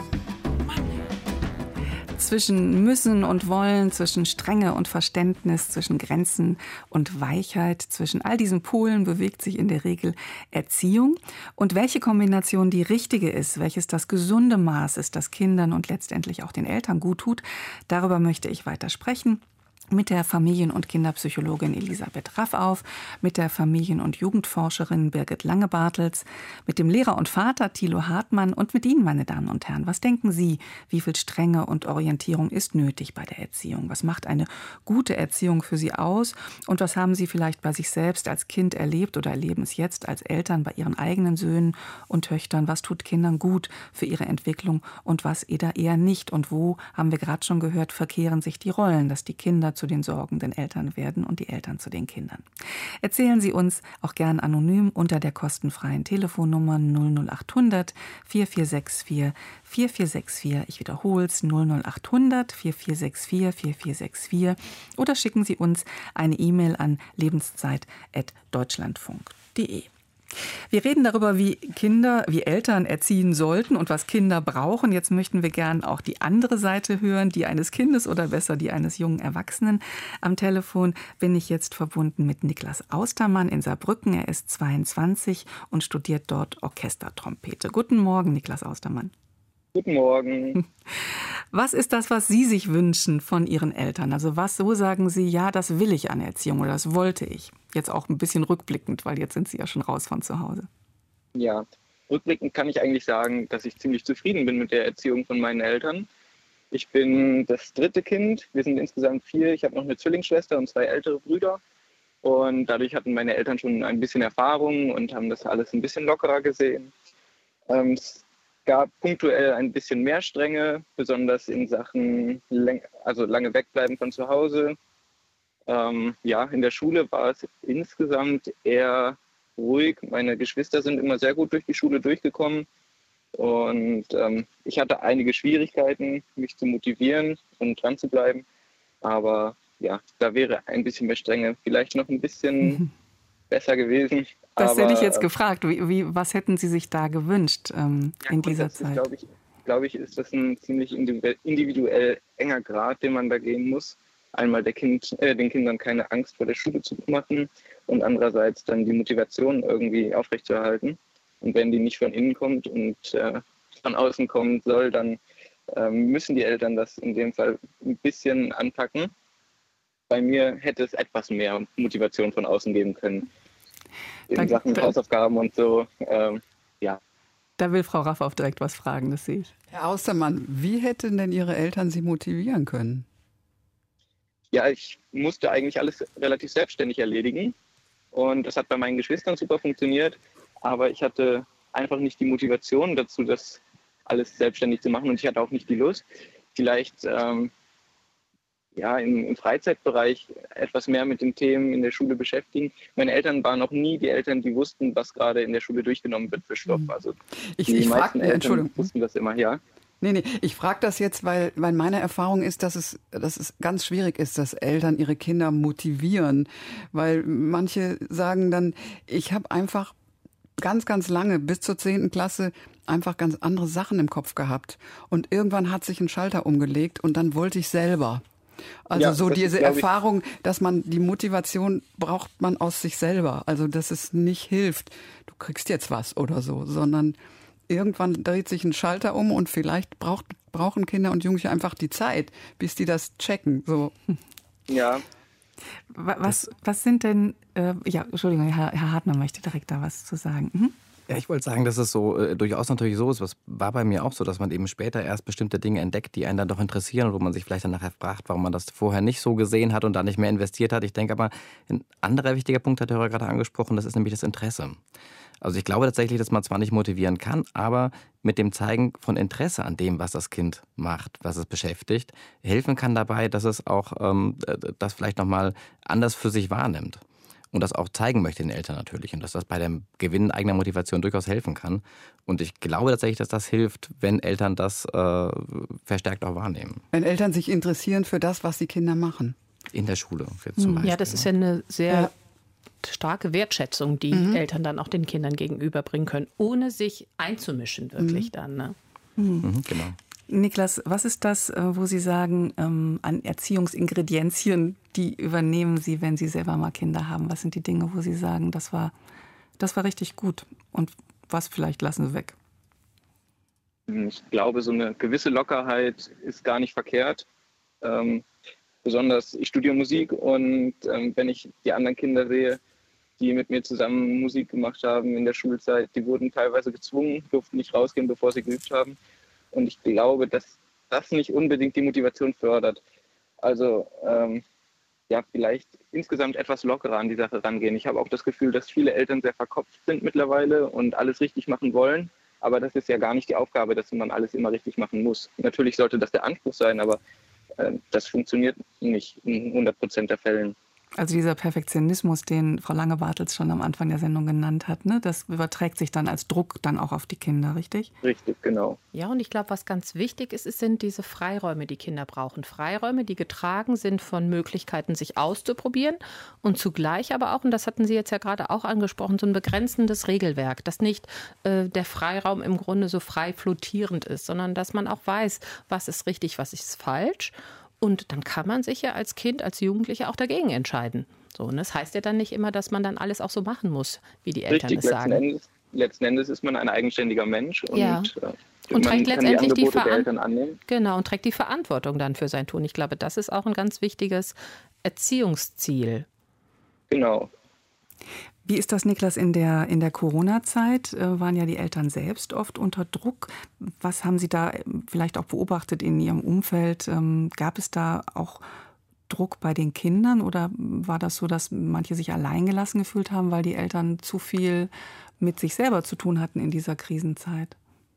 Zwischen müssen und wollen, zwischen Strenge und Verständnis, zwischen Grenzen und Weichheit, zwischen all diesen Polen bewegt sich in der Regel Erziehung. Und welche Kombination die richtige ist, welches das gesunde Maß ist, das Kindern und letztendlich auch den Eltern gut tut, darüber möchte ich weiter sprechen. Mit der Familien- und Kinderpsychologin Elisabeth Raffauf, mit der Familien- und Jugendforscherin Birgit Lange-Bartels, mit dem Lehrer und Vater Thilo Hartmann und mit Ihnen, meine Damen und Herren. Was denken Sie, wie viel Strenge und Orientierung ist nötig bei der Erziehung? Was macht eine gute Erziehung für Sie aus? Und was haben Sie vielleicht bei sich selbst als Kind erlebt oder erleben es jetzt als Eltern bei Ihren eigenen Söhnen und Töchtern? Was tut Kindern gut für ihre Entwicklung und was eher nicht? Und wo, haben wir gerade schon gehört, verkehren sich die Rollen, dass die Kinder zu den sorgenden Eltern werden und die Eltern zu den Kindern. Erzählen Sie uns auch gern anonym unter der kostenfreien Telefonnummer null null acht hundert vier vier sechs vier vier vier sechs vier. Ich wiederhole es null null acht hundert vier vier sechs vier vier vier sechs vier oder schicken Sie uns eine E-Mail an lebenszeit at deutschlandfunk punkt de. Wir reden darüber, wie Kinder, wie Eltern erziehen sollten und was Kinder brauchen. Jetzt möchten wir gern auch die andere Seite hören, die eines Kindes oder besser die eines jungen Erwachsenen. Am Telefon bin ich jetzt verbunden mit Niklas Austermann in Saarbrücken. Er ist zweiundzwanzig und studiert dort Orchestertrompete. Guten Morgen, Niklas Austermann. Guten Morgen. Was ist das, was Sie sich wünschen von Ihren Eltern? Also was, so sagen Sie, ja, das will ich an Erziehung oder das wollte ich? Jetzt auch ein bisschen rückblickend, weil jetzt sind Sie ja schon raus von zu Hause. Ja, rückblickend kann ich eigentlich sagen, dass ich ziemlich zufrieden bin mit der Erziehung von meinen Eltern. Ich bin das dritte Kind, wir sind insgesamt vier. Ich habe noch eine Zwillingsschwester und zwei ältere Brüder. Und dadurch hatten meine Eltern schon ein bisschen Erfahrung und haben das alles ein bisschen lockerer gesehen. Ähm, es gab punktuell ein bisschen mehr Strenge, besonders in Sachen läng- also lange wegbleiben von zu Hause. Ähm, ja, in der Schule war es insgesamt eher ruhig. Meine Geschwister sind immer sehr gut durch die Schule durchgekommen. Und ähm, ich hatte einige Schwierigkeiten, mich zu motivieren und dran zu bleiben. Aber ja, da wäre ein bisschen mehr Strenge vielleicht noch ein bisschen mhm. besser gewesen. Das Aber, hätte ich jetzt gefragt. Wie, wie, was hätten Sie sich da gewünscht ähm, ja, in dieser Zeit? Glaube ich, glaube ich, ist das ein ziemlich individuell enger Grad, den man da gehen muss. Einmal der kind, äh, den Kindern keine Angst vor der Schule zu machen und andererseits dann die Motivation irgendwie aufrechtzuerhalten. Und wenn die nicht von innen kommt und äh, von außen kommen soll, dann äh, müssen die Eltern das in dem Fall ein bisschen anpacken. Bei mir hätte es etwas mehr Motivation von außen geben können. In Danke. Sachen Hausaufgaben und so, ähm, ja. Da will Frau Raffow direkt was fragen, das sehe ich. Herr Austermann, wie hätten denn Ihre Eltern Sie motivieren können? Ja, ich musste eigentlich alles relativ selbstständig erledigen. Und das hat bei meinen Geschwistern super funktioniert. Aber ich hatte einfach nicht die Motivation dazu, das alles selbstständig zu machen. Und ich hatte auch nicht die Lust. Vielleicht ähm, ja, im, im Freizeitbereich etwas mehr mit den Themen in der Schule beschäftigen. Meine Eltern waren noch nie die Eltern, die wussten, was gerade in der Schule durchgenommen wird für Stoff. Also ich, die ich meisten frag, Eltern Entschuldigung. wussten das immer, ja. Nee, nee, ich frage das jetzt, weil, weil meine Erfahrung ist, dass es, dass es ganz schwierig ist, dass Eltern ihre Kinder motivieren. Weil manche sagen dann, ich habe einfach ganz, ganz lange, bis zur zehnten Klasse, einfach ganz andere Sachen im Kopf gehabt. Und irgendwann hat sich ein Schalter umgelegt und dann wollte ich selber. Also Ja, so das diese ist, glaub ich, Erfahrung, dass man die Motivation braucht man aus sich selber. Also dass es nicht hilft, du kriegst jetzt was oder so, sondern irgendwann dreht sich ein Schalter um und vielleicht braucht, brauchen Kinder und Jugendliche einfach die Zeit, bis die das checken. So. Ja. Was, was sind denn, äh, ja, Entschuldigung, Herr, Herr Hartner möchte direkt da was zu sagen. Mhm. Ja, ich wollte sagen, dass es so äh, durchaus natürlich so ist. Was war bei mir auch so, dass man eben später erst bestimmte Dinge entdeckt, die einen dann doch interessieren und wo man sich vielleicht dann nachher fragt, warum man das vorher nicht so gesehen hat und da nicht mehr investiert hat. Ich denke aber, ein anderer wichtiger Punkt hat der Hörer gerade angesprochen, das ist nämlich das Interesse. Also ich glaube tatsächlich, dass man zwar nicht motivieren kann, aber mit dem Zeigen von Interesse an dem, was das Kind macht, was es beschäftigt, helfen kann dabei, dass es auch ähm, das vielleicht nochmal anders für sich wahrnimmt. Und das auch zeigen möchte den Eltern natürlich. Und dass das bei dem Gewinn eigener Motivation durchaus helfen kann. Und ich glaube tatsächlich, dass das hilft, wenn Eltern das äh, verstärkt auch wahrnehmen. Wenn Eltern sich interessieren für das, was die Kinder machen. In der Schule jetzt zum Beispiel. Ja, das ist ja eine sehr Ja. starke Wertschätzung, die Mhm. Eltern dann auch den Kindern gegenüberbringen können, ohne sich einzumischen wirklich mhm. dann. Ne? Mhm, genau. Niklas, was ist das, wo Sie sagen, ähm, an Erziehungsingredienzien, die übernehmen Sie, wenn Sie selber mal Kinder haben? Was sind die Dinge, wo Sie sagen, das war, das war richtig gut und was vielleicht lassen Sie weg? Ich glaube, so eine gewisse Lockerheit ist gar nicht verkehrt. Ähm, besonders, ich studiere Musik und ähm, wenn ich die anderen Kinder sehe, die mit mir zusammen Musik gemacht haben in der Schulzeit, die wurden teilweise gezwungen, durften nicht rausgehen, bevor sie geübt haben. Und ich glaube, dass das nicht unbedingt die Motivation fördert. Also ähm, ja, vielleicht insgesamt etwas lockerer an die Sache rangehen. Ich habe auch das Gefühl, dass viele Eltern sehr verkopft sind mittlerweile und alles richtig machen wollen. Aber das ist ja gar nicht die Aufgabe, dass man alles immer richtig machen muss. Natürlich sollte das der Anspruch sein, aber äh, das funktioniert nicht in hundert Prozent der Fällen. Also dieser Perfektionismus, den Frau Lange-Bartels schon am Anfang der Sendung genannt hat, ne, das überträgt sich dann als Druck dann auch auf die Kinder, richtig? Richtig, genau. Ja, und ich glaube, was ganz wichtig ist, es sind diese Freiräume, die Kinder brauchen. Freiräume, die getragen sind von Möglichkeiten, sich auszuprobieren und zugleich aber auch, und das hatten Sie jetzt ja gerade auch angesprochen, so ein begrenzendes Regelwerk, dass nicht äh, der Freiraum im Grunde so frei flottierend ist, sondern dass man auch weiß, was ist richtig, was ist falsch. Und dann kann man sich ja als Kind, als Jugendlicher auch dagegen entscheiden. So, und das heißt ja dann nicht immer, dass man dann alles auch so machen muss, wie die Eltern Richtig, es sagen. Letzten Endes, letzten Endes ist man ein eigenständiger Mensch und, ja. äh, und trägt letztendlich die, die Veran- der Eltern annehmen. Genau, und trägt die Verantwortung dann für sein Tun. Ich glaube, das ist auch ein ganz wichtiges Erziehungsziel. Genau. Wie ist das, Niklas, in der, in der Corona-Zeit? Äh, waren ja die Eltern selbst oft unter Druck. Was haben Sie da vielleicht auch beobachtet in Ihrem Umfeld? Ähm, gab es da auch Druck bei den Kindern oder war das so, dass manche sich alleingelassen gefühlt haben, weil die Eltern zu viel mit sich selber zu tun hatten in dieser Krisenzeit?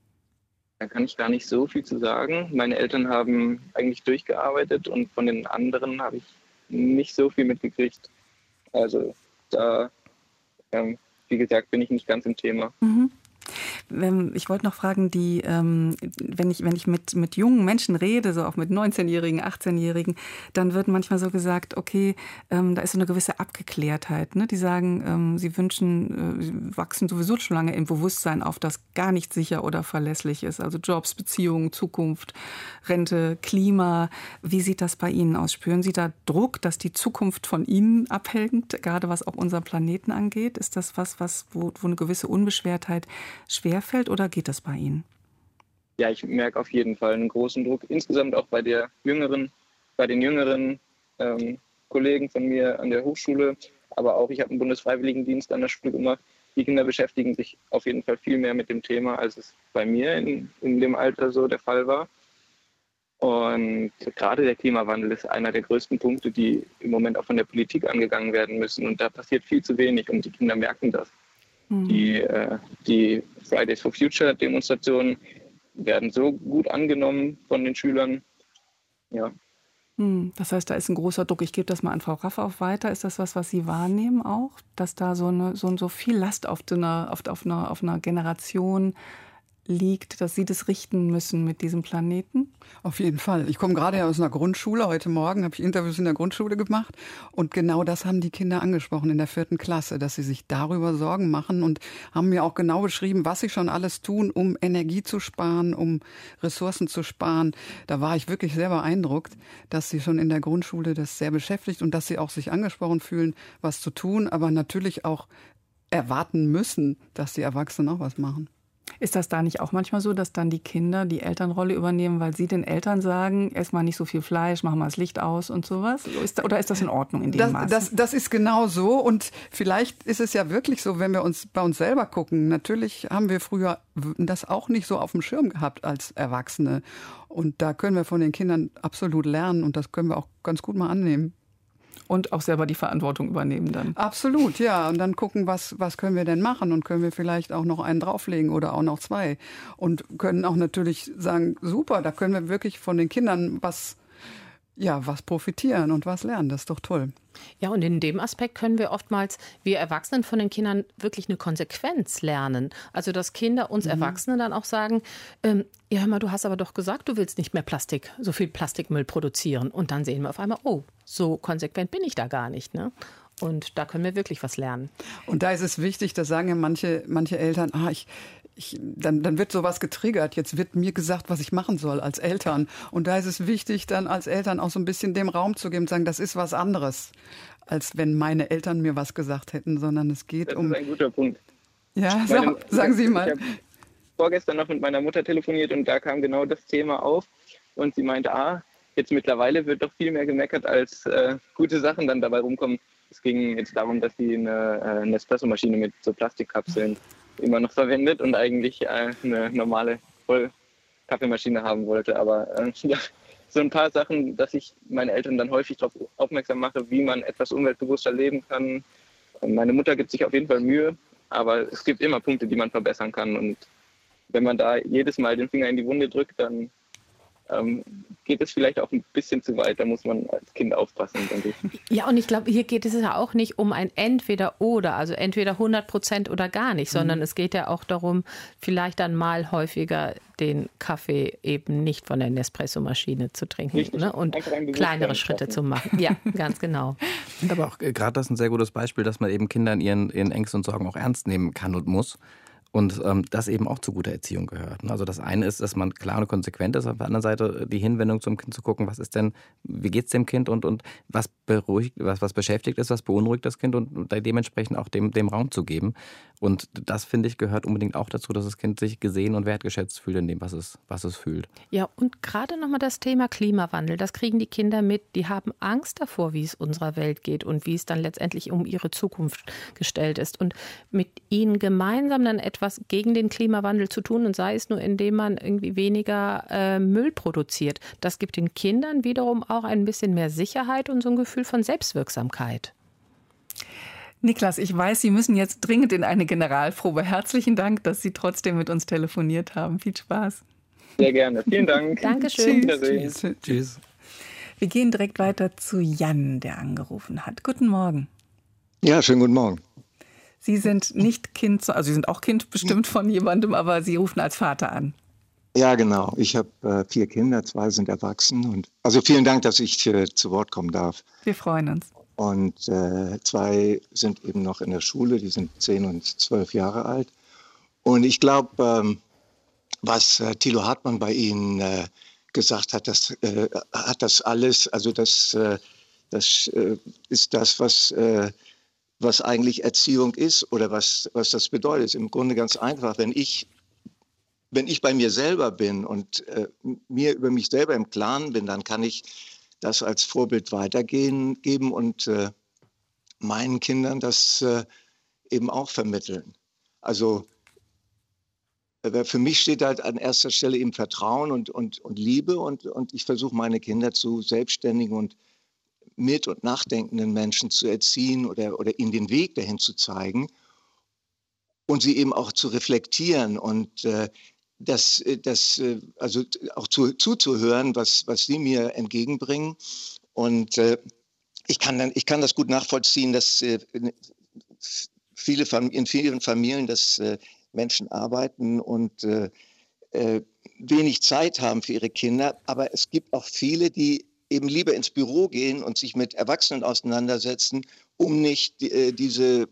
Da kann ich gar nicht so viel zu sagen. Meine Eltern haben eigentlich durchgearbeitet und von den anderen habe ich nicht so viel mitgekriegt. Also da, ähm, wie gesagt, bin ich nicht ganz im Thema. Mhm. Ich wollte noch fragen, die, ähm, wenn ich, wenn ich mit, mit jungen Menschen rede, so auch mit neunzehnjährigen, achtzehnjährigen, dann wird manchmal so gesagt, okay, ähm, da ist so eine gewisse Abgeklärtheit. Ne? Die sagen, ähm, sie wünschen, äh, sie wachsen sowieso schon lange im Bewusstsein auf, dass gar nicht sicher oder verlässlich ist. Also Jobs, Beziehungen, Zukunft, Rente, Klima. Wie sieht das bei Ihnen aus? Spüren Sie da Druck, dass die Zukunft von Ihnen abhängt, gerade was auch unseren Planeten angeht? Ist das was, was wo, wo eine gewisse Unbeschwertheit schwerfällt oder geht das bei Ihnen? Ja, ich merke auf jeden Fall einen großen Druck, insgesamt auch bei der jüngeren, bei den jüngeren ähm, Kollegen von mir an der Hochschule, aber auch ich habe einen Bundesfreiwilligendienst an der Schule gemacht. Die Kinder beschäftigen sich auf jeden Fall viel mehr mit dem Thema, als es bei mir in, in dem Alter so der Fall war. Und gerade der Klimawandel ist einer der größten Punkte, die im Moment auch von der Politik angegangen werden müssen. Und da passiert viel zu wenig und die Kinder merken das. Die, äh, die Fridays for Future Demonstrationen werden so gut angenommen von den Schülern. Ja. Das heißt, da ist ein großer Druck. Ich gebe das mal an Frau Raffauf weiter. Ist das was, was Sie wahrnehmen auch? Dass da so, eine, so, so viel Last auf einer, auf, auf, einer, auf einer Generation liegt, dass Sie das richten müssen mit diesem Planeten? Auf jeden Fall. Ich komme gerade aus einer Grundschule. Heute Morgen habe ich Interviews in der Grundschule gemacht. Und genau das haben die Kinder angesprochen in der vierten Klasse, dass sie sich darüber Sorgen machen und haben mir auch genau beschrieben, was sie schon alles tun, um Energie zu sparen, um Ressourcen zu sparen. Da war ich wirklich sehr beeindruckt, dass sie schon in der Grundschule das sehr beschäftigt und dass sie auch sich angesprochen fühlen, was zu tun, aber natürlich auch erwarten müssen, dass die Erwachsenen auch was machen. Ist das da nicht auch manchmal so, dass dann die Kinder die Elternrolle übernehmen, weil sie den Eltern sagen, ess mal nicht so viel Fleisch, mach mal das Licht aus und sowas? Oder ist das in Ordnung in dem das, Maße? Das, das ist genau so und vielleicht ist es ja wirklich so, wenn wir uns bei uns selber gucken. Natürlich haben wir früher das auch nicht so auf dem Schirm gehabt als Erwachsene und da können wir von den Kindern absolut lernen und das können wir auch ganz gut mal annehmen. Und auch selber die Verantwortung übernehmen dann. Absolut, ja. Und dann gucken, was, was können wir denn machen? Und können wir vielleicht auch noch einen drauflegen oder auch noch zwei? Und können auch natürlich sagen, super, da können wir wirklich von den Kindern was, ja, was profitieren und was lernen. Das ist doch toll. Ja, und in dem Aspekt können wir oftmals, wir Erwachsenen von den Kindern wirklich eine Konsequenz lernen. Also, dass Kinder uns mhm. Erwachsene dann auch sagen, ähm, ja, hör mal, du hast aber doch gesagt, du willst nicht mehr Plastik, so viel Plastikmüll produzieren. Und dann sehen wir auf einmal, oh, so konsequent bin ich da gar nicht, ne? Und da können wir wirklich was lernen. Und da ist es wichtig, da sagen ja manche, manche Eltern, ah, ich, ich, dann, dann wird sowas getriggert. Jetzt wird mir gesagt, was ich machen soll als Eltern. Und da ist es wichtig, dann als Eltern auch so ein bisschen dem Raum zu geben und sagen, das ist was anderes, als wenn meine Eltern mir was gesagt hätten, sondern es geht das um... Das ist ein guter Punkt. Ja, meine, sag, sagen Sie mal. Ich habe vorgestern noch mit meiner Mutter telefoniert und da kam genau das Thema auf. Und sie meinte, ah, jetzt mittlerweile wird doch viel mehr gemeckert, als äh, gute Sachen dann dabei rumkommen. Es ging jetzt darum, dass sie eine, eine Nespresso-Maschine mit so Plastikkapseln immer noch verwendet und eigentlich äh, eine normale Vollkaffeemaschine haben wollte. Aber äh, ja, so ein paar Sachen, dass ich meine Eltern dann häufig darauf aufmerksam mache, wie man etwas umweltbewusster leben kann. Und meine Mutter gibt sich auf jeden Fall Mühe, aber es gibt immer Punkte, die man verbessern kann. Und wenn man da jedes Mal den Finger in die Wunde drückt, dann ähm, geht es vielleicht auch ein bisschen zu weit. Da muss man als Kind aufpassen, denke ich. Ja, und ich glaube, hier geht es ja auch nicht um ein Entweder-Oder, also entweder hundert Prozent oder gar nicht, sondern mhm. es geht ja auch darum, vielleicht dann mal häufiger den Kaffee eben nicht von der Nespresso-Maschine zu trinken, ne? Und kleinere Schritte zu machen. Ja, ganz genau. Ich finde aber auch gerade das ein sehr gutes Beispiel, dass man eben Kinder in ihren, ihren Ängsten und Sorgen auch ernst nehmen kann und muss. Und ähm, das eben auch zu guter Erziehung gehört. Also das eine ist, dass man klar und konsequent ist, auf der anderen Seite die Hinwendung zum Kind zu gucken, was ist denn, wie geht's dem Kind und, und was beruhigt, was, was beschäftigt ist, was beunruhigt das Kind und dementsprechend auch dem, dem Raum zu geben. Und das, finde ich, gehört unbedingt auch dazu, dass das Kind sich gesehen und wertgeschätzt fühlt in dem, was es, was es fühlt. Ja, und gerade nochmal das Thema Klimawandel, das kriegen die Kinder mit, die haben Angst davor, wie es unserer Welt geht und wie es dann letztendlich um ihre Zukunft gestellt ist. Und mit ihnen gemeinsam dann etwas was gegen den Klimawandel zu tun und sei es nur, indem man irgendwie weniger äh, Müll produziert. Das gibt den Kindern wiederum auch ein bisschen mehr Sicherheit und so ein Gefühl von Selbstwirksamkeit. Niklas, ich weiß, Sie müssen jetzt dringend in eine Generalprobe. Herzlichen Dank, dass Sie trotzdem mit uns telefoniert haben. Viel Spaß. Sehr gerne. Vielen Dank. Dankeschön. Tschüss. Tschüss. Tschüss. Wir gehen direkt weiter zu Jan, der angerufen hat. Guten Morgen. Ja, schönen guten Morgen. Sie sind nicht Kind, also Sie sind auch Kind bestimmt von jemandem, aber Sie rufen als Vater an. Ja, genau. Ich habe äh, vier Kinder, zwei sind erwachsen. Und also vielen Dank, dass ich äh, zu Wort kommen darf. Wir freuen uns. Und äh, zwei sind eben noch in der Schule, die sind zehn und zwölf Jahre alt. Und ich glaube, ähm, was äh, Thilo Hartmann bei Ihnen äh, gesagt hat, das äh, hat das alles, also das, äh, das äh, ist das, was... Äh, was eigentlich Erziehung ist oder was, was das bedeutet. Ist im Grunde ganz einfach. Wenn ich, wenn ich bei mir selber bin und äh, mir über mich selber im Klaren bin, dann kann ich das als Vorbild weitergehen geben und äh, meinen Kindern das äh, eben auch vermitteln. Also äh, für mich steht halt an erster Stelle eben Vertrauen und, und, und Liebe und, und ich versuche meine Kinder zu selbstständigen und mit- und nachdenkenden Menschen zu erziehen oder, oder ihnen den Weg dahin zu zeigen und sie eben auch zu reflektieren und äh, das, das, äh, also auch zu, zuzuhören, was, was sie mir entgegenbringen. Und äh, ich, kann dann, ich kann das gut nachvollziehen, dass äh, viele Fam- in vielen Familien dass, äh, Menschen arbeiten und äh, äh, wenig Zeit haben für ihre Kinder. Aber es gibt auch viele, die eben lieber ins Büro gehen und sich mit Erwachsenen auseinandersetzen, um nicht äh, diese,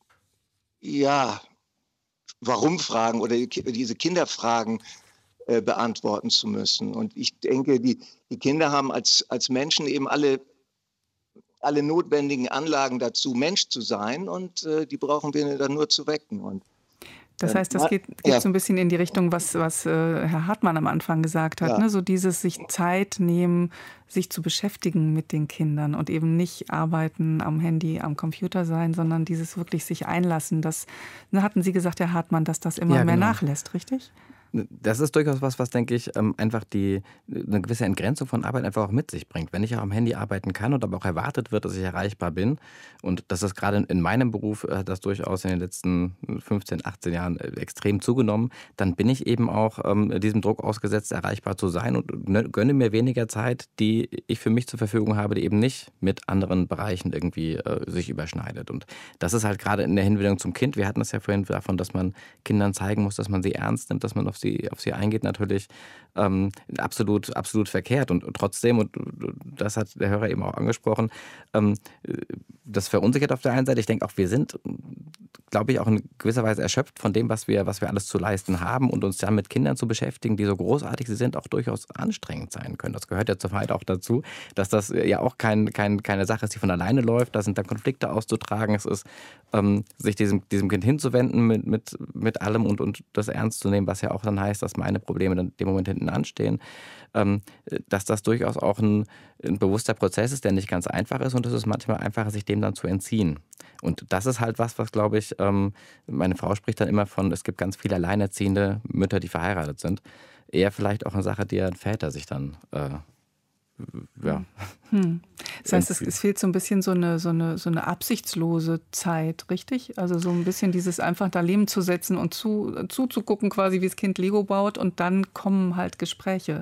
ja, Warum-Fragen oder diese Kinderfragen äh, beantworten zu müssen. Und ich denke, die, die Kinder haben als, als Menschen eben alle, alle notwendigen Anlagen dazu, Mensch zu sein und äh, die brauchen wir dann nur zu wecken. Und das heißt, das geht, geht ja. so ein bisschen in die Richtung, was, was äh, Herr Hartmann am Anfang gesagt hat. Ja. Ne? So dieses sich Zeit nehmen, sich zu beschäftigen mit den Kindern und eben nicht arbeiten am Handy, am Computer sein, sondern dieses wirklich sich einlassen. Das, ne, hatten Sie gesagt, Herr Hartmann, dass das immer ja, mehr genau. nachlässt, richtig? Das ist durchaus was, was, denke ich, einfach die, eine gewisse Entgrenzung von Arbeit einfach auch mit sich bringt. Wenn ich auch am Handy arbeiten kann und aber auch erwartet wird, dass ich erreichbar bin, und das ist gerade in meinem Beruf, hat das durchaus in den letzten fünfzehn, achtzehn Jahren extrem zugenommen, dann bin ich eben auch ähm, diesem Druck ausgesetzt, erreichbar zu sein und gönne mir weniger Zeit, die ich für mich zur Verfügung habe, die eben nicht mit anderen Bereichen irgendwie äh, sich überschneidet. Und das ist halt gerade in der Hinwendung zum Kind, wir hatten das ja vorhin davon, dass man Kindern zeigen muss, dass man sie ernst nimmt, dass man auf sie, auf sie eingeht, natürlich ähm, absolut, absolut verkehrt. Und, und trotzdem, und das hat der Hörer eben auch angesprochen, ähm, das verunsichert auf der einen Seite. Ich denke auch, wir sind, glaube ich, auch in gewisser Weise erschöpft von dem, was wir, was wir alles zu leisten haben und uns dann mit Kindern zu beschäftigen, die so großartig sie sind, auch durchaus anstrengend sein können. Das gehört ja zur Wahrheit auch dazu, dass das ja auch kein, kein, keine Sache ist, die von alleine läuft. Da sind dann Konflikte auszutragen. Es ist, ähm, sich diesem, diesem Kind hinzuwenden mit, mit, mit allem und, und das ernst zu nehmen, was ja auch dann heißt, dass meine Probleme dann in dem Moment hinten anstehen. Ähm, dass das durchaus auch ein, ein bewusster Prozess ist, der nicht ganz einfach ist und es ist manchmal einfacher, sich dem dann zu entziehen. Und das ist halt was, was glaube ich, ähm, meine Frau spricht dann immer von, es gibt ganz viele alleinerziehende Mütter, die verheiratet sind. Eher vielleicht auch eine Sache, die ja Väter sich dann äh, ja. Hm. Das heißt, es, es fehlt so ein bisschen so eine, so, eine, so eine absichtslose Zeit, richtig? Also so ein bisschen dieses einfach da Leben zu setzen und zu, zuzugucken quasi, wie das Kind Lego baut und dann kommen halt Gespräche.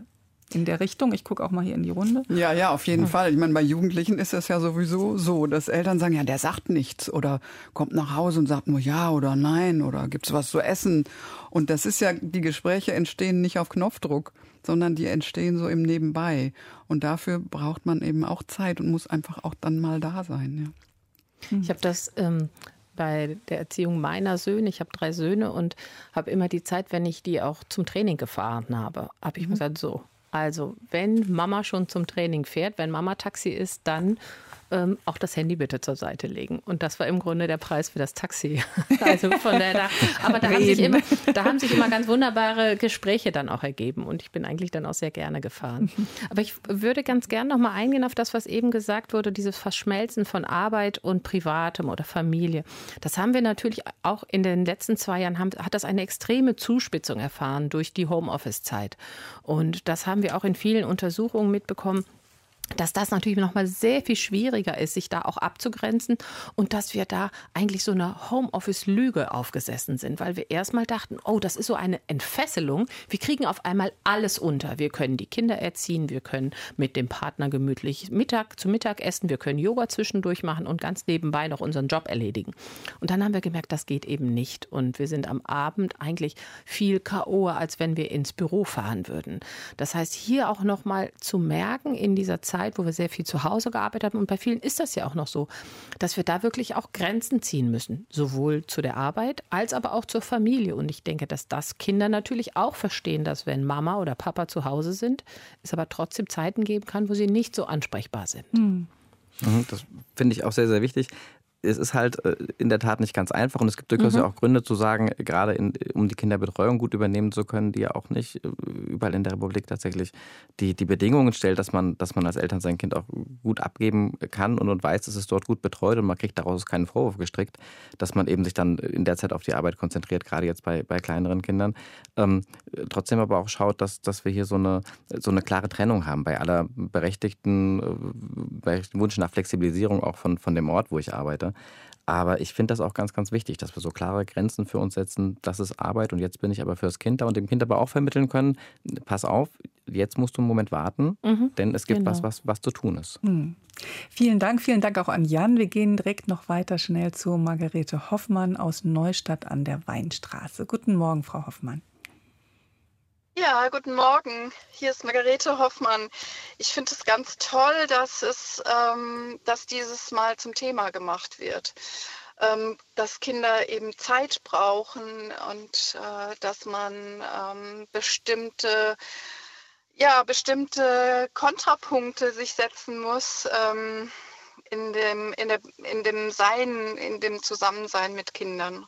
in der Richtung? Ich gucke auch mal hier in die Runde. Ja, ja, auf jeden hm. Fall. Ich meine, bei Jugendlichen ist es ja sowieso so, dass Eltern sagen, ja, der sagt nichts oder kommt nach Hause und sagt nur ja oder nein oder gibt's was zu essen. Und das ist ja, die Gespräche entstehen nicht auf Knopfdruck, sondern die entstehen so im Nebenbei. Und dafür braucht man eben auch Zeit und muss einfach auch dann mal da sein. Ja. Hm. Ich habe das ähm, bei der Erziehung meiner Söhne, ich habe drei Söhne und habe immer die Zeit, wenn ich die auch zum Training gefahren habe, habe ich mhm. gesagt, so, also wenn Mama schon zum Training fährt, wenn Mama Taxi ist, dann ähm, auch das Handy bitte zur Seite legen. Und das war im Grunde der Preis für das Taxi. Also von der, da, aber da haben, sich immer, da haben sich immer ganz wunderbare Gespräche dann auch ergeben. Und ich bin eigentlich dann auch sehr gerne gefahren. Aber ich würde ganz gerne noch mal eingehen auf das, was eben gesagt wurde, dieses Verschmelzen von Arbeit und Privatem oder Familie. Das haben wir natürlich auch in den letzten zwei Jahren, haben, hat das eine extreme Zuspitzung erfahren durch die Homeoffice-Zeit. Und das haben wir auch in vielen Untersuchungen mitbekommen, dass das natürlich noch mal sehr viel schwieriger ist, sich da auch abzugrenzen und dass wir da eigentlich so eine Homeoffice-Lüge aufgesessen sind, weil wir erstmal dachten, oh, das ist so eine Entfesselung. Wir kriegen auf einmal alles unter. Wir können die Kinder erziehen, wir können mit dem Partner gemütlich Mittag zu Mittag essen, wir können Yoga zwischendurch machen und ganz nebenbei noch unseren Job erledigen. Und dann haben wir gemerkt, das geht eben nicht. Und wir sind am Abend eigentlich viel K O, als wenn wir ins Büro fahren würden. Das heißt, hier auch noch mal zu merken in dieser Zeit, wo wir sehr viel zu Hause gearbeitet haben. Und bei vielen ist das ja auch noch so, dass wir da wirklich auch Grenzen ziehen müssen. Sowohl zu der Arbeit als aber auch zur Familie. Und ich denke, dass das Kinder natürlich auch verstehen, dass wenn Mama oder Papa zu Hause sind, es aber trotzdem Zeiten geben kann, wo sie nicht so ansprechbar sind. Hm. Das finde ich auch sehr, sehr wichtig. Es ist halt in der Tat nicht ganz einfach und es gibt durchaus mhm. ja auch Gründe zu sagen, gerade in, um die Kinderbetreuung gut übernehmen zu können, die ja auch nicht überall in der Republik tatsächlich die, die Bedingungen stellt, dass man, dass man als Eltern sein Kind auch gut abgeben kann und, und weiß, dass es dort gut betreut und man kriegt daraus keinen Vorwurf gestrickt, dass man eben sich dann in der Zeit auf die Arbeit konzentriert, gerade jetzt bei, bei kleineren Kindern. Ähm, trotzdem aber auch schaut, dass, dass wir hier so eine, so eine klare Trennung haben bei aller berechtigten, berechtigten Wunsch nach Flexibilisierung auch von, von dem Ort, wo ich arbeite. Aber ich finde das auch ganz, ganz wichtig, dass wir so klare Grenzen für uns setzen. Das ist Arbeit und jetzt bin ich aber fürs Kind da und dem Kind aber auch vermitteln können, pass auf, jetzt musst du einen Moment warten, mhm, denn es gibt genau. was, was, was zu tun ist. Mhm. Vielen Dank, vielen Dank auch an Jan. Wir gehen direkt noch weiter schnell zu Margarete Hoffmann aus Neustadt an der Weinstraße. Guten Morgen, Frau Hoffmann. Ja, guten Morgen. Hier ist Margarete Hoffmann. Ich finde es ganz toll, dass es, ähm, dass dieses Mal zum Thema gemacht wird, ähm, dass Kinder eben Zeit brauchen und äh, dass man ähm, bestimmte, ja, bestimmte Kontrapunkte sich setzen muss ähm, in dem, in der, in dem Sein, in dem Zusammensein mit Kindern.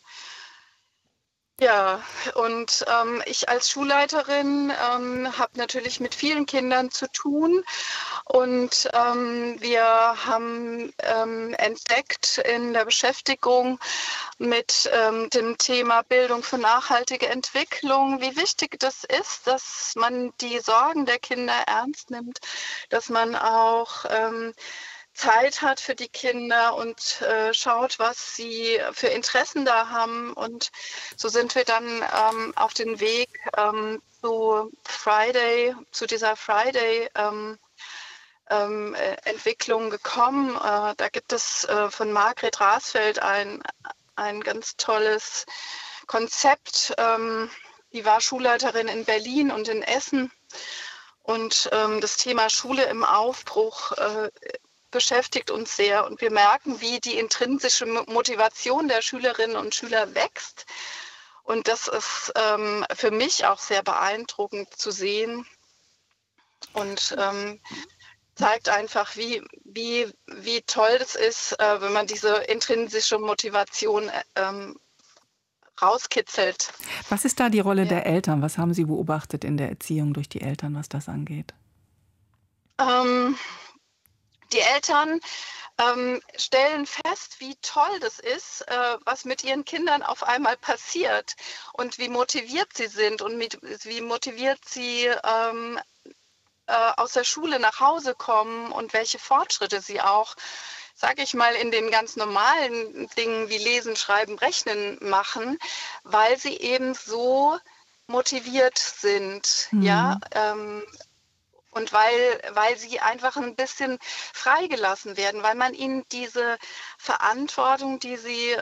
Ja, und ähm, ich als Schulleiterin ähm, habe natürlich mit vielen Kindern zu tun und ähm, wir haben ähm, entdeckt in der Beschäftigung mit ähm, dem Thema Bildung für nachhaltige Entwicklung, wie wichtig das ist, dass man die Sorgen der Kinder ernst nimmt, dass man auch ähm, Zeit hat für die Kinder und äh, schaut, was sie für Interessen da haben. Und so sind wir dann ähm, auf den Weg ähm, zu Friday, zu dieser Friday ähm, ähm, Entwicklung gekommen. Äh, da gibt es äh, von Margret Rasfeld ein, ein ganz tolles Konzept. Ähm, die war Schulleiterin in Berlin und in Essen. Und ähm, das Thema Schule im Aufbruch äh, beschäftigt uns sehr und wir merken, wie die intrinsische Motivation der Schülerinnen und Schüler wächst. Und das ist ähm, für mich auch sehr beeindruckend zu sehen und ähm, zeigt einfach, wie, wie, wie toll es ist, äh, wenn man diese intrinsische Motivation ähm, rauskitzelt. Was ist da die Rolle ja. der Eltern? Was haben Sie beobachtet in der Erziehung durch die Eltern, was das angeht? Ähm, Die Eltern ähm, stellen fest, wie toll das ist, äh, was mit ihren Kindern auf einmal passiert und wie motiviert sie sind und mit, wie motiviert sie ähm, äh, aus der Schule nach Hause kommen und welche Fortschritte sie auch, sage ich mal, in den ganz normalen Dingen wie Lesen, Schreiben, Rechnen machen, weil sie eben so motiviert sind, mhm. ja. Ähm, und weil, weil sie einfach ein bisschen freigelassen werden, weil man ihnen diese Verantwortung, die sie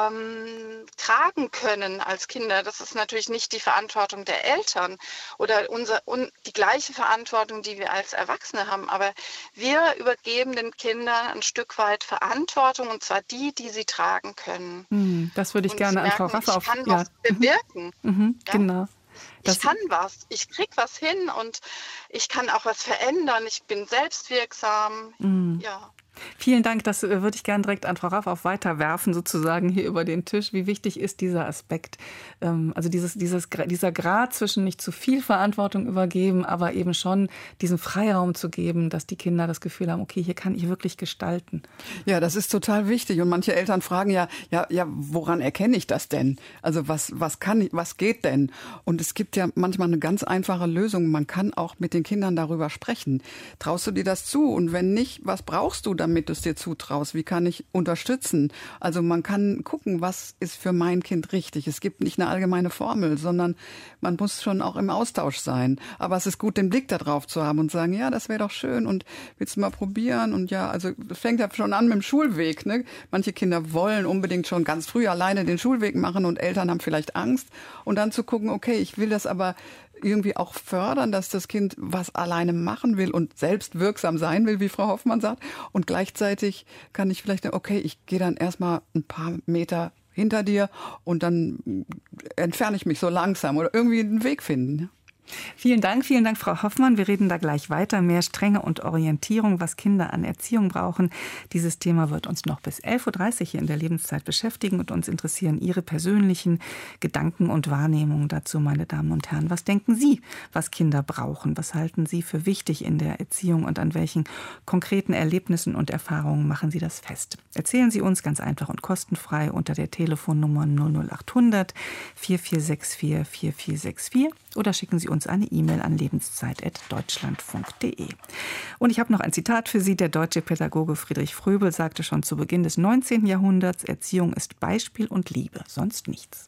ähm, tragen können als Kinder, das ist natürlich nicht die Verantwortung der Eltern oder unser, un, die gleiche Verantwortung, die wir als Erwachsene haben, aber wir übergeben den Kindern ein Stück weit Verantwortung, und zwar die, die sie tragen können. Hm, das würde ich und gerne an Frau Raffe auf. Ich kann ja. was bewirken. Mhm, ja? Genau. Ich kann was, ich krieg was hin und ich kann auch was verändern, ich bin selbstwirksam, mhm. ja. Vielen Dank, das würde ich gerne direkt an Frau Raff auf weiterwerfen, sozusagen hier über den Tisch. Wie wichtig ist dieser Aspekt? Also dieses, dieses, dieser Grad zwischen nicht zu viel Verantwortung übergeben, aber eben schon diesen Freiraum zu geben, dass die Kinder das Gefühl haben, okay, hier kann ich wirklich gestalten. Ja, das ist total wichtig. Und manche Eltern fragen ja, ja, ja, woran erkenne ich das denn? Also was, was kann ich, was geht denn? Und es gibt ja manchmal eine ganz einfache Lösung. Man kann auch mit den Kindern darüber sprechen. Traust du dir das zu? Und wenn nicht, was brauchst du dann? Damit du es dir zutraust? Wie kann ich unterstützen? Also man kann gucken, was ist für mein Kind richtig. Es gibt nicht eine allgemeine Formel, sondern man muss schon auch im Austausch sein. Aber es ist gut, den Blick da drauf zu haben und sagen, ja, das wäre doch schön und willst du mal probieren? Und ja, also das fängt ja schon an mit dem Schulweg. Ne? Manche Kinder wollen unbedingt schon ganz früh alleine den Schulweg machen und Eltern haben vielleicht Angst. Und dann zu gucken, okay, ich will das aber irgendwie auch fördern, dass das Kind was alleine machen will und selbst wirksam sein will, wie Frau Hoffmann sagt. Und gleichzeitig kann ich vielleicht, okay, ich gehe dann erstmal ein paar Meter hinter dir und dann entferne ich mich so langsam oder irgendwie einen Weg finden. Vielen Dank, vielen Dank, Frau Hoffmann. Wir reden da gleich weiter. Mehr Strenge und Orientierung, was Kinder an Erziehung brauchen. Dieses Thema wird uns noch bis elf Uhr dreißig hier in der Lebenszeit beschäftigen und uns interessieren Ihre persönlichen Gedanken und Wahrnehmungen dazu, meine Damen und Herren. Was denken Sie, was Kinder brauchen? Was halten Sie für wichtig in der Erziehung und an welchen konkreten Erlebnissen und Erfahrungen machen Sie das fest? Erzählen Sie uns ganz einfach und kostenfrei unter der Telefonnummer null null acht hundert vier vier sechs vier vier vier sechs vier oder schicken Sie uns eine E-Mail an lebenszeit at deutschlandfunk punkt de. Und ich habe noch ein Zitat für Sie. Der deutsche Pädagoge Friedrich Fröbel sagte schon zu Beginn des neunzehnten Jahrhunderts, Erziehung ist Beispiel und Liebe, sonst nichts.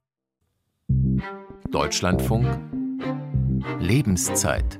Deutschlandfunk Lebenszeit.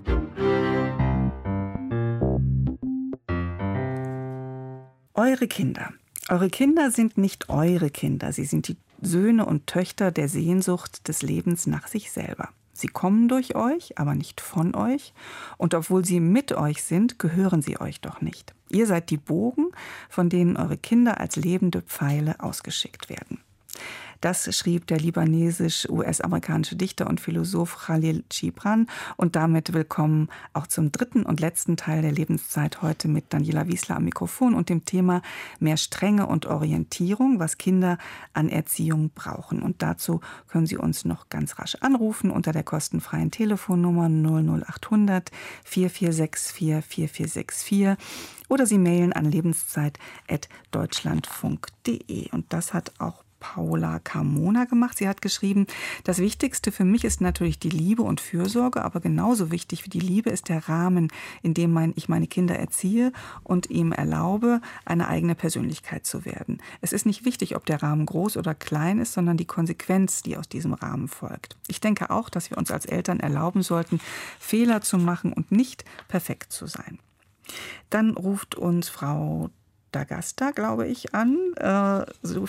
Eure Kinder. Eure Kinder sind nicht eure Kinder. Sie sind die Söhne und Töchter der Sehnsucht des Lebens nach sich selber. Sie kommen durch euch, aber nicht von euch. Und obwohl sie mit euch sind, gehören sie euch doch nicht. Ihr seid die Bogen, von denen eure Kinder als lebende Pfeile ausgeschickt werden. Das schrieb der libanesisch-U S-amerikanische Dichter und Philosoph Khalil Gibran. Und damit willkommen auch zum dritten und letzten Teil der Lebenszeit heute mit Daniela Wiesler am Mikrofon und dem Thema mehr Strenge und Orientierung, was Kinder an Erziehung brauchen. Und dazu können Sie uns noch ganz rasch anrufen unter der kostenfreien Telefonnummer null null acht hundert vier vier sechs vier vier vier sechs vier oder Sie mailen an lebenszeit at deutschlandfunk punkt de. Und das hat auch Paula Carmona gemacht. Sie hat geschrieben, das Wichtigste für mich ist natürlich die Liebe und Fürsorge, aber genauso wichtig wie die Liebe ist der Rahmen, in dem mein, ich meine Kinder erziehe und ihm erlaube, eine eigene Persönlichkeit zu werden. Es ist nicht wichtig, ob der Rahmen groß oder klein ist, sondern die Konsequenz, die aus diesem Rahmen folgt. Ich denke auch, dass wir uns als Eltern erlauben sollten, Fehler zu machen und nicht perfekt zu sein. Dann ruft uns Frau D'Agasta, glaube ich, an, äh, so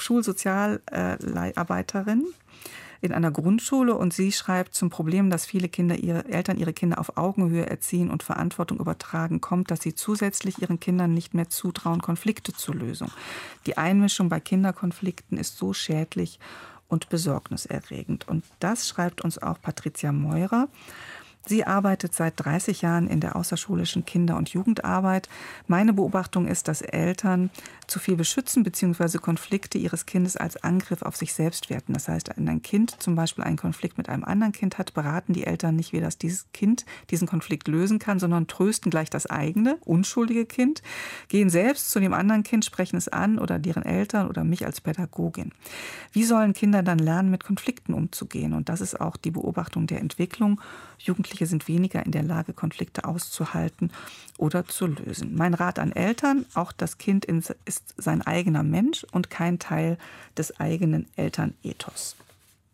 Schulsozialarbeiterin in einer Grundschule, und sie schreibt, zum Problem, dass viele Kinder ihre Eltern ihre Kinder auf Augenhöhe erziehen und Verantwortung übertragen, kommt, dass sie zusätzlich ihren Kindern nicht mehr zutrauen, Konflikte zur Lösung. Die Einmischung bei Kinderkonflikten ist so schädlich und besorgniserregend. Und das schreibt uns auch Patricia Meurer. Sie arbeitet seit dreißig Jahren in der außerschulischen Kinder- und Jugendarbeit. Meine Beobachtung ist, dass Eltern zu viel beschützen bzw. Konflikte ihres Kindes als Angriff auf sich selbst werten. Das heißt, wenn ein Kind zum Beispiel einen Konflikt mit einem anderen Kind hat, beraten die Eltern nicht, wie das dieses Kind diesen Konflikt lösen kann, sondern trösten gleich das eigene, unschuldige Kind, gehen selbst zu dem anderen Kind, sprechen es an oder deren Eltern oder mich als Pädagogin. Wie sollen Kinder dann lernen, mit Konflikten umzugehen? Und das ist auch die Beobachtung der Entwicklung. Jugendliche sind weniger in der Lage, Konflikte auszuhalten oder zu lösen. Mein Rat an Eltern, auch das Kind ist sein eigener Mensch und kein Teil des eigenen Elternethos.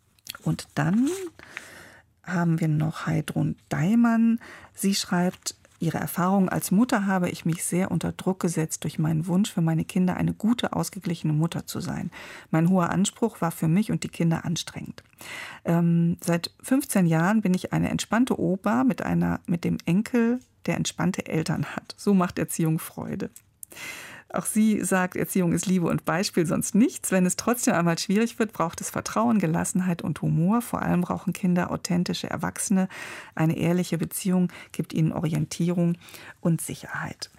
Und dann haben wir noch Heidrun Daimann. Sie schreibt, Ihre Erfahrung als Mutter habe ich mich sehr unter Druck gesetzt durch meinen Wunsch, für meine Kinder eine gute, ausgeglichene Mutter zu sein. Mein hoher Anspruch war für mich und die Kinder anstrengend. Ähm, seit fünfzehn Jahren bin ich eine entspannte Oma mit, einer, mit dem Enkel, der entspannte Eltern hat. So macht Erziehung Freude. Auch sie sagt, Erziehung ist Liebe und Beispiel, sonst nichts. Wenn es trotzdem einmal schwierig wird, braucht es Vertrauen, Gelassenheit und Humor. Vor allem brauchen Kinder authentische Erwachsene. Eine ehrliche Beziehung gibt ihnen Orientierung und Sicherheit.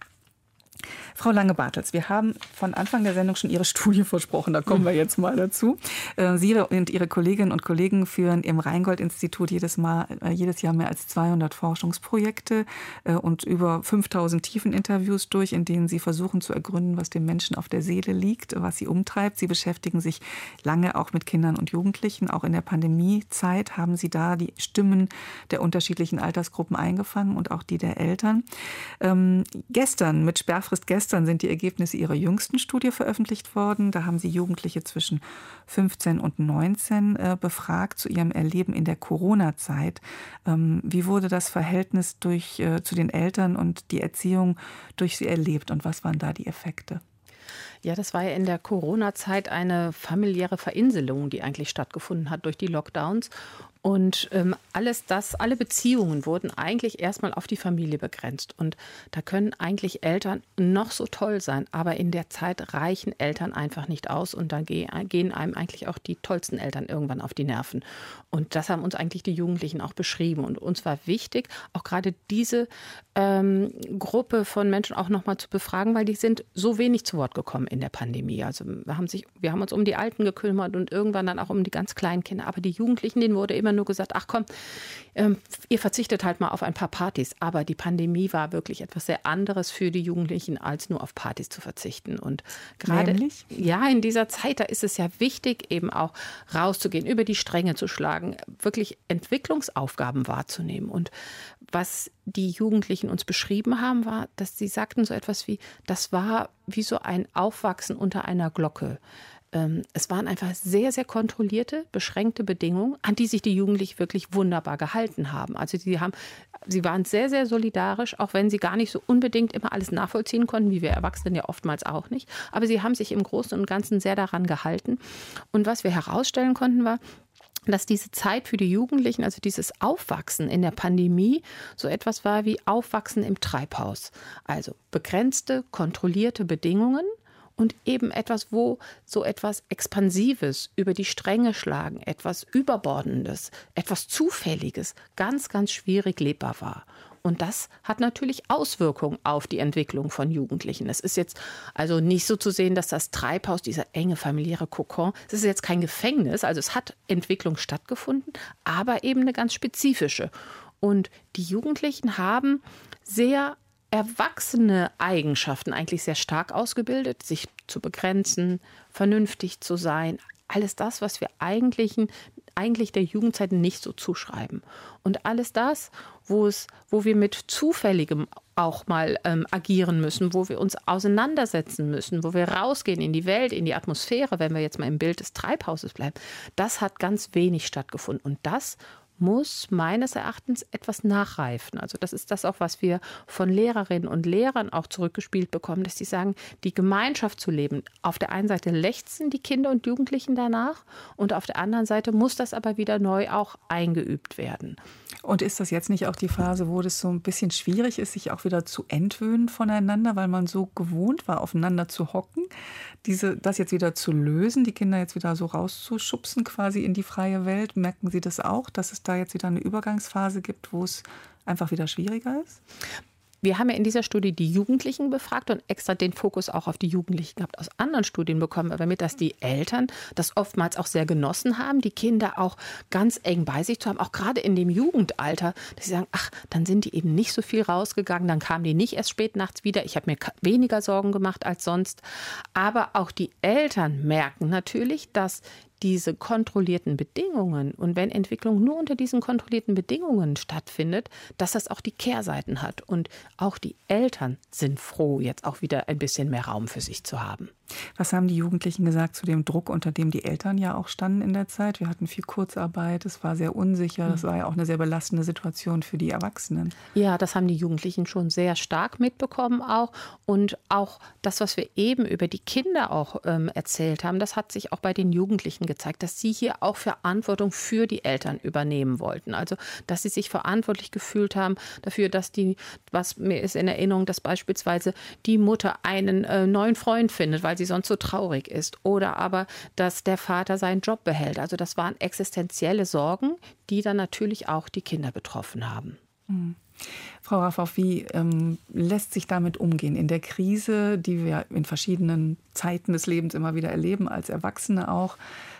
Frau Lange-Bartels, wir haben von Anfang der Sendung schon Ihre Studie versprochen, da kommen wir jetzt mal dazu. Sie und Ihre Kolleginnen und Kollegen führen im Rheingold-Institut jedes Mal, jedes Jahr mehr als zweihundert Forschungsprojekte und über fünftausend Tiefeninterviews durch, in denen Sie versuchen zu ergründen, was dem Menschen auf der Seele liegt, was sie umtreibt. Sie beschäftigen sich lange auch mit Kindern und Jugendlichen. Auch in der Pandemiezeit haben Sie da die Stimmen der unterschiedlichen Altersgruppen eingefangen und auch die der Eltern. Ähm, gestern mit Sperrfrist Gestern sind die Ergebnisse Ihrer jüngsten Studie veröffentlicht worden. Da haben Sie Jugendliche zwischen fünfzehn und neunzehn äh, befragt zu ihrem Erleben in der Corona-Zeit. Ähm, wie wurde das Verhältnis durch, äh, zu den Eltern und die Erziehung durch sie erlebt und was waren da die Effekte? Ja, das war ja in der Corona-Zeit eine familiäre Verinselung, die eigentlich stattgefunden hat durch die Lockdowns. Und ähm, alles das, alle Beziehungen wurden eigentlich erstmal auf die Familie begrenzt. Und da können eigentlich Eltern noch so toll sein, aber in der Zeit reichen Eltern einfach nicht aus. Und dann geh, gehen einem eigentlich auch die tollsten Eltern irgendwann auf die Nerven. Und das haben uns eigentlich die Jugendlichen auch beschrieben. Und uns war wichtig, auch gerade diese ähm, Gruppe von Menschen auch nochmal zu befragen, weil die sind so wenig zu Wort gekommen in der Pandemie. Also wir haben, sich, wir haben uns um die Alten gekümmert und irgendwann dann auch um die ganz kleinen Kinder. Aber die Jugendlichen, denen wurde immer nur gesagt, ach komm, ähm, ihr verzichtet halt mal auf ein paar Partys. Aber die Pandemie war wirklich etwas sehr anderes für die Jugendlichen, als nur auf Partys zu verzichten. Und gerade Nämlich? Ja, in dieser Zeit, da ist es ja wichtig, eben auch rauszugehen, über die Stränge zu schlagen, wirklich Entwicklungsaufgaben wahrzunehmen. Und was die Jugendlichen uns beschrieben haben, war, dass sie sagten so etwas wie, das war wie so ein Aufwachsen unter einer Glocke. Es waren einfach sehr, sehr kontrollierte, beschränkte Bedingungen, an die sich die Jugendlichen wirklich wunderbar gehalten haben. Also die haben, sie waren sehr, sehr solidarisch, auch wenn sie gar nicht so unbedingt immer alles nachvollziehen konnten, wie wir Erwachsenen ja oftmals auch nicht. Aber sie haben sich im Großen und Ganzen sehr daran gehalten. Und was wir herausstellen konnten, war, dass diese Zeit für die Jugendlichen, also dieses Aufwachsen in der Pandemie, so etwas war wie Aufwachsen im Treibhaus. Also begrenzte, kontrollierte Bedingungen. Und eben etwas, wo so etwas Expansives über die Stränge schlagen, etwas Überbordendes, etwas Zufälliges, ganz, ganz schwierig lebbar war. Und das hat natürlich Auswirkungen auf die Entwicklung von Jugendlichen. Es ist jetzt also nicht so zu sehen, dass das Treibhaus, dieser enge familiäre Kokon, es ist jetzt kein Gefängnis, also es hat Entwicklung stattgefunden, aber eben eine ganz spezifische. Und die Jugendlichen haben sehr erwachsene Eigenschaften eigentlich sehr stark ausgebildet, sich zu begrenzen, vernünftig zu sein. Alles das, was wir eigentlich, eigentlich der Jugendzeit nicht so zuschreiben. Und alles das, wo, es, wo wir mit Zufälligem auch mal ähm, agieren müssen, wo wir uns auseinandersetzen müssen, wo wir rausgehen in die Welt, in die Atmosphäre, wenn wir jetzt mal im Bild des Treibhauses bleiben, das hat ganz wenig stattgefunden. Und das muss meines Erachtens etwas nachreifen. Also das ist das auch, was wir von Lehrerinnen und Lehrern auch zurückgespielt bekommen, dass sie sagen, die Gemeinschaft zu leben. Auf der einen Seite lechzen die Kinder und Jugendlichen danach und auf der anderen Seite muss das aber wieder neu auch eingeübt werden. Und ist das jetzt nicht auch die Phase, wo das so ein bisschen schwierig ist, sich auch wieder zu entwöhnen voneinander, weil man so gewohnt war, aufeinander zu hocken, diese, das jetzt wieder zu lösen, die Kinder jetzt wieder so rauszuschubsen quasi in die freie Welt? Merken Sie das auch, dass es da jetzt wieder eine Übergangsphase gibt, wo es einfach wieder schwieriger ist? Wir haben ja in dieser Studie die Jugendlichen befragt und extra den Fokus auch auf die Jugendlichen gehabt. Aus anderen Studien bekommen wir mit, dass die Eltern das oftmals auch sehr genossen haben, die Kinder auch ganz eng bei sich zu haben, auch gerade in dem Jugendalter, dass sie sagen, ach, dann sind die eben nicht so viel rausgegangen, dann kamen die nicht erst spät nachts wieder. Ich habe mir weniger Sorgen gemacht als sonst. Aber auch die Eltern merken natürlich, dass diese kontrollierten Bedingungen und wenn Entwicklung nur unter diesen kontrollierten Bedingungen stattfindet, dass das auch die Kehrseiten hat. Und auch die Eltern sind froh, jetzt auch wieder ein bisschen mehr Raum für sich zu haben. Was haben die Jugendlichen gesagt zu dem Druck, unter dem die Eltern ja auch standen in der Zeit? Wir hatten viel Kurzarbeit, es war sehr unsicher, das war ja auch eine sehr belastende Situation für die Erwachsenen. Ja, das haben die Jugendlichen schon sehr stark mitbekommen auch. Und auch das, was wir eben über die Kinder auch ähm, erzählt haben, das hat sich auch bei den Jugendlichen gezeigt, dass sie hier auch Verantwortung für die Eltern übernehmen wollten. Also, dass sie sich verantwortlich gefühlt haben dafür, dass die, was mir ist in Erinnerung, dass beispielsweise die Mutter einen äh, neuen Freund findet, weil sie sonst so traurig ist. Oder aber, dass der Vater seinen Job behält. Also das waren existenzielle Sorgen, die dann natürlich auch die Kinder betroffen haben. Mhm. Frau Raffoff, wie ähm, lässt sich damit umgehen in der Krise, die wir in verschiedenen Zeiten des Lebens immer wieder erleben, als Erwachsene auch,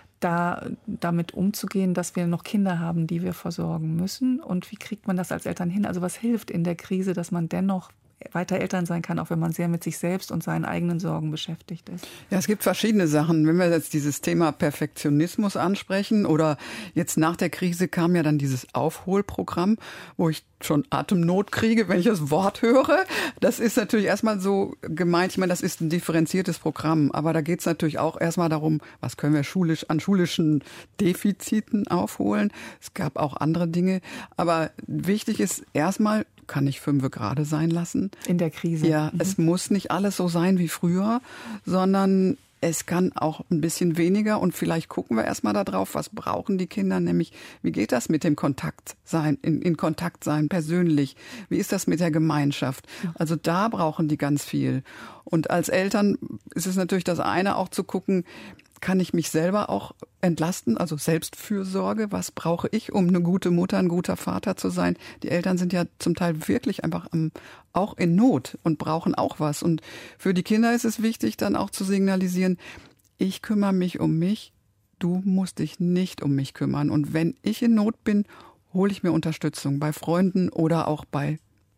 da damit umzugehen, dass wir noch Kinder haben, die wir versorgen müssen? Und wie kriegt man das als Eltern hin? Also was hilft in der Krise, dass man dennoch weiter Eltern sein kann, auch wenn man sehr mit sich selbst und seinen eigenen Sorgen beschäftigt ist? Ja, es gibt verschiedene Sachen. Wenn wir jetzt dieses Thema Perfektionismus ansprechen oder jetzt nach der Krise kam ja dann dieses Aufholprogramm, wo ich schon Atemnot kriege, wenn ich das Wort höre. Das ist natürlich erstmal so gemeint. Ich meine, das ist ein differenziertes Programm. Aber da geht es natürlich auch erstmal darum, was können wir schulisch an schulischen Defiziten aufholen. Es gab auch andere Dinge. Aber wichtig ist erstmal, kann ich fünfe gerade sein lassen. In der Krise. Ja, mhm. Es muss nicht alles so sein wie früher, sondern es kann auch ein bisschen weniger. Und vielleicht gucken wir erstmal da drauf, was brauchen die Kinder, nämlich wie geht das mit dem Kontakt sein, in, in Kontakt sein, persönlich? Wie ist das mit der Gemeinschaft? Also da brauchen die ganz viel. Und als Eltern ist es natürlich das eine, auch zu gucken, kann ich mich selber auch entlasten, also Selbstfürsorge, was brauche ich, um eine gute Mutter, ein guter Vater zu sein? Die Eltern sind ja zum Teil wirklich einfach am, auch in Not und brauchen auch was. Und für die Kinder ist es wichtig, dann auch zu signalisieren, ich kümmere mich um mich, du musst dich nicht um mich kümmern. Und wenn ich in Not bin, hole ich mir Unterstützung bei Freunden oder auch bei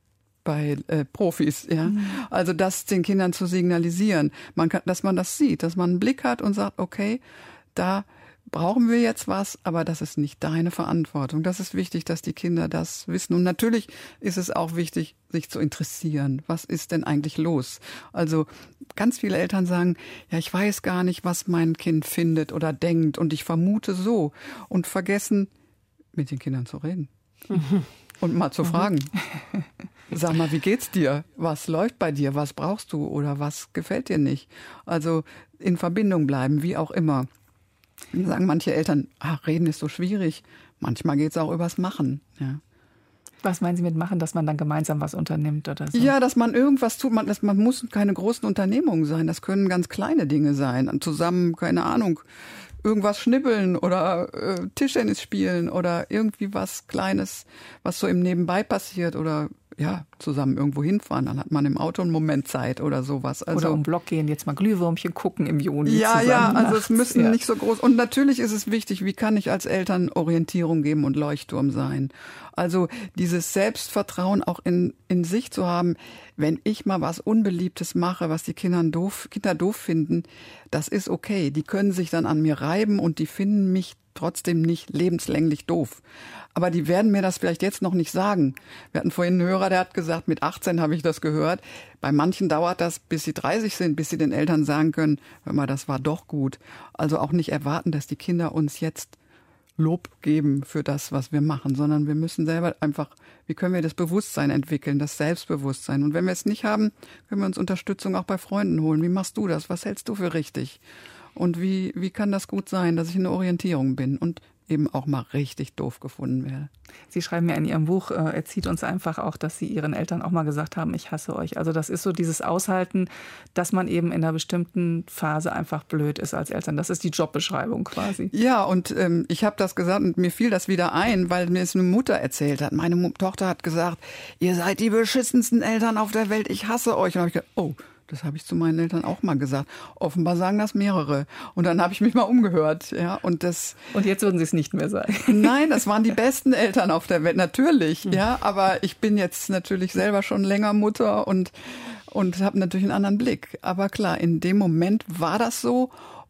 bei äh, Profis, ja. Mhm. Also das den Kindern zu signalisieren, man kann, dass man das sieht, dass man einen Blick hat und sagt, okay, da brauchen wir jetzt was, aber das ist nicht deine Verantwortung. Das ist wichtig, dass die Kinder das wissen. Und natürlich ist es auch wichtig, sich zu interessieren. Was ist denn eigentlich los? Also ganz viele Eltern sagen, ja, ich weiß gar nicht, was mein Kind findet oder denkt und ich vermute so und vergessen, mit den Kindern zu reden. Mhm. Und mal zu fragen, sag mal, wie geht's dir? Was läuft bei dir? Was brauchst du? Oder was gefällt dir nicht? Also in Verbindung bleiben, wie auch immer. Dann sagen manche Eltern, ach, reden ist so schwierig. Manchmal geht's auch übers Machen. Ja. Was meinen Sie mit machen, dass man dann gemeinsam was unternimmt oder so? Ja, dass man irgendwas tut. Man, das, man muss keine großen Unternehmungen sein. Das können ganz kleine Dinge sein. Zusammen, keine Ahnung, irgendwas schnibbeln oder äh, Tischtennis spielen oder irgendwie was Kleines, was so im Nebenbei passiert oder ja, zusammen irgendwo hinfahren. Dann hat man im Auto einen Moment Zeit oder sowas. Also, oder um den Block gehen, jetzt mal Glühwürmchen gucken im Juni ja, zusammen. Ja, also nachts. Es müssen ja. nicht so groß. Und natürlich ist es wichtig, wie kann ich als Eltern Orientierung geben und Leuchtturm sein. Also dieses Selbstvertrauen auch in, in sich zu haben, wenn ich mal was Unbeliebtes mache, was die Kinder doof, Kinder doof finden, das ist okay. Die können sich dann an mir reiben und die finden mich trotzdem nicht lebenslänglich doof. Aber die werden mir das vielleicht jetzt noch nicht sagen. Wir hatten vorhin einen Hörer, der hat gesagt, mit achtzehn habe ich das gehört. Bei manchen dauert das, bis sie dreißig sind, bis sie den Eltern sagen können, hör mal, das war doch gut. Also auch nicht erwarten, dass die Kinder uns jetzt Lob geben für das, was wir machen, sondern wir müssen selber einfach, wie können wir das Bewusstsein entwickeln, das Selbstbewusstsein. Und wenn wir es nicht haben, können wir uns Unterstützung auch bei Freunden holen. Wie machst du das? Was hältst du für richtig? Und wie, wie kann das gut sein, dass ich eine Orientierung bin und eben auch mal richtig doof gefunden werde. Sie schreiben ja in Ihrem Buch, äh, erzieht uns einfach auch, dass Sie Ihren Eltern auch mal gesagt haben, ich hasse euch. Also das ist so dieses Aushalten, dass man eben in einer bestimmten Phase einfach blöd ist als Eltern. Das ist die Jobbeschreibung quasi. Ja, und ähm, ich habe das gesagt und mir fiel das wieder ein, weil mir es eine Mutter erzählt hat. Meine Mu- Tochter hat gesagt, ihr seid die beschissensten Eltern auf der Welt, ich hasse euch. Und dann habe ich gedacht, oh, das habe ich zu meinen Eltern auch mal gesagt. Offenbar sagen das mehrere. Und dann habe ich mich mal umgehört. Ja, und, das und jetzt würden Sie es nicht mehr sagen. Nein, das waren die besten Eltern auf der Welt, natürlich. Ja, aber ich bin jetzt natürlich selber schon länger Mutter und, und habe natürlich einen anderen Blick. Aber klar, in dem Moment war das so.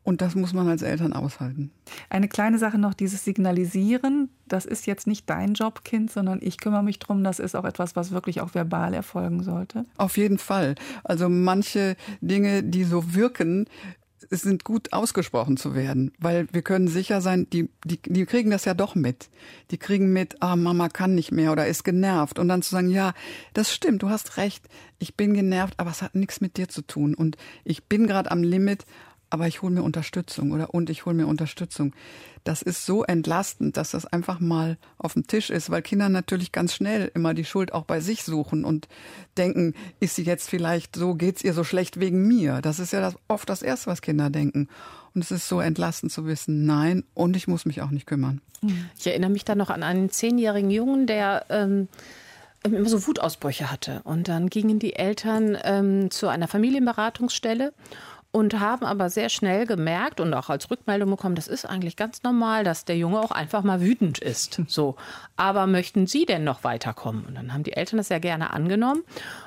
Und das muss man als Eltern aushalten. Eine kleine Sache noch, dieses Signalisieren, das ist jetzt nicht dein Job, Kind, sondern ich kümmere mich drum. Das ist auch etwas, was wirklich auch verbal erfolgen sollte. Auf jeden Fall. Also manche Dinge, die so wirken, es sind gut ausgesprochen zu werden, weil wir können sicher sein, die, die, die kriegen das ja doch mit. Die kriegen mit, ah, Mama kann nicht mehr oder ist genervt. Und dann zu sagen, ja, das stimmt, du hast recht, ich bin genervt, aber es hat nichts mit dir zu tun. Und ich bin gerade am Limit, aber ich hole mir Unterstützung oder und ich hole mir Unterstützung. Das ist so entlastend, dass das einfach mal auf dem Tisch ist, weil Kinder natürlich ganz schnell immer die Schuld auch bei sich suchen und denken, ist sie jetzt vielleicht so, geht's ihr so schlecht wegen mir? Das ist ja das, oft das Erste, was Kinder denken. Und es ist so entlastend zu wissen, nein, und ich muss mich auch nicht kümmern. Ich erinnere mich dann noch an einen zehnjährigen Jungen, der ähm immer so Wutausbrüche hatte. Und dann gingen die Eltern ähm, zu einer Familienberatungsstelle und haben aber sehr schnell gemerkt und auch als Rückmeldung bekommen, das ist eigentlich ganz normal, dass der Junge auch einfach mal wütend ist. So, aber möchten Sie denn noch weiterkommen? Und dann haben die Eltern das sehr gerne angenommen.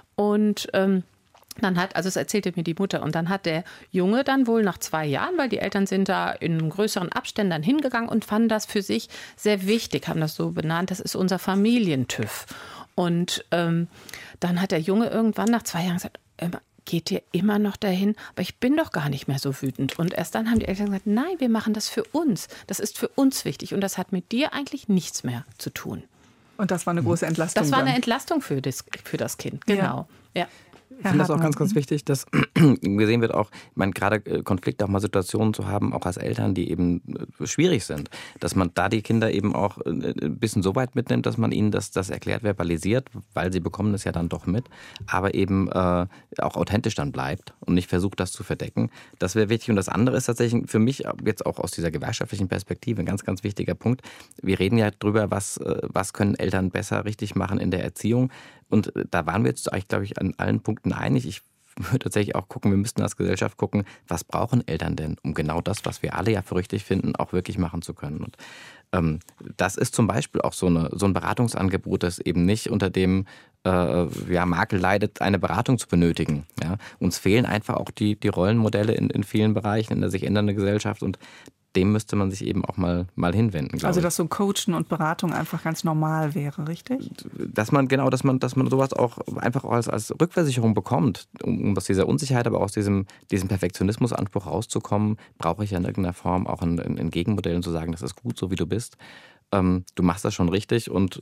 Und ähm, dann hat, also das erzählte mir die Mutter, und dann hat der Junge dann wohl nach zwei Jahren, weil die Eltern sind da in größeren Abständen dann hingegangen und fanden das für sich sehr wichtig, haben das so benannt, das ist unser Familien-TÜV. Und ähm, dann hat der Junge irgendwann nach zwei Jahren gesagt, geht ihr immer noch dahin? Aber ich bin doch gar nicht mehr so wütend. Und erst dann haben die Eltern gesagt, nein, wir machen das für uns. Das ist für uns wichtig. Und das hat mit dir eigentlich nichts mehr zu tun. Und das war eine große Entlastung. Das war eine dann. Entlastung für das, für das Kind, genau. Ja. Ja. Ich finde das auch ganz, ganz wichtig, dass gesehen wird auch, man gerade Konflikte, auch mal Situationen zu haben, auch als Eltern, die eben schwierig sind, dass man da die Kinder eben auch ein bisschen so weit mitnimmt, dass man ihnen das, das erklärt, verbalisiert, weil sie bekommen das ja dann doch mit, aber eben äh, auch authentisch dann bleibt und nicht versucht, das zu verdecken. Das wäre wichtig. Und das andere ist tatsächlich für mich jetzt auch aus dieser gewerkschaftlichen Perspektive ein ganz, ganz wichtiger Punkt. Wir reden ja drüber, was, was können Eltern besser richtig machen in der Erziehung. Und da waren wir jetzt eigentlich, glaube ich, an allen Punkten einig. Ich würde tatsächlich auch gucken, wir müssten als Gesellschaft gucken, was brauchen Eltern denn, um genau das, was wir alle ja für richtig finden, auch wirklich machen zu können. Und ähm, das ist zum Beispiel auch so, eine, so ein Beratungsangebot, das eben nicht unter dem äh, ja, Makel leidet, eine Beratung zu benötigen. Ja? Uns fehlen einfach auch die, die Rollenmodelle in, in vielen Bereichen in der sich ändernden Gesellschaft, und dem müsste man sich eben auch mal, mal hinwenden. Also ich. dass so Coachen und Beratung einfach ganz normal wäre, richtig? Dass man genau, dass man, dass man sowas auch einfach auch als, als Rückversicherung bekommt, um, um aus dieser Unsicherheit, aber aus diesem, diesem Perfektionismusanspruch rauszukommen, brauche ich ja in irgendeiner Form auch ein, ein Gegenmodell und zu sagen, das ist gut, so wie du bist. Ähm, du machst das schon richtig, und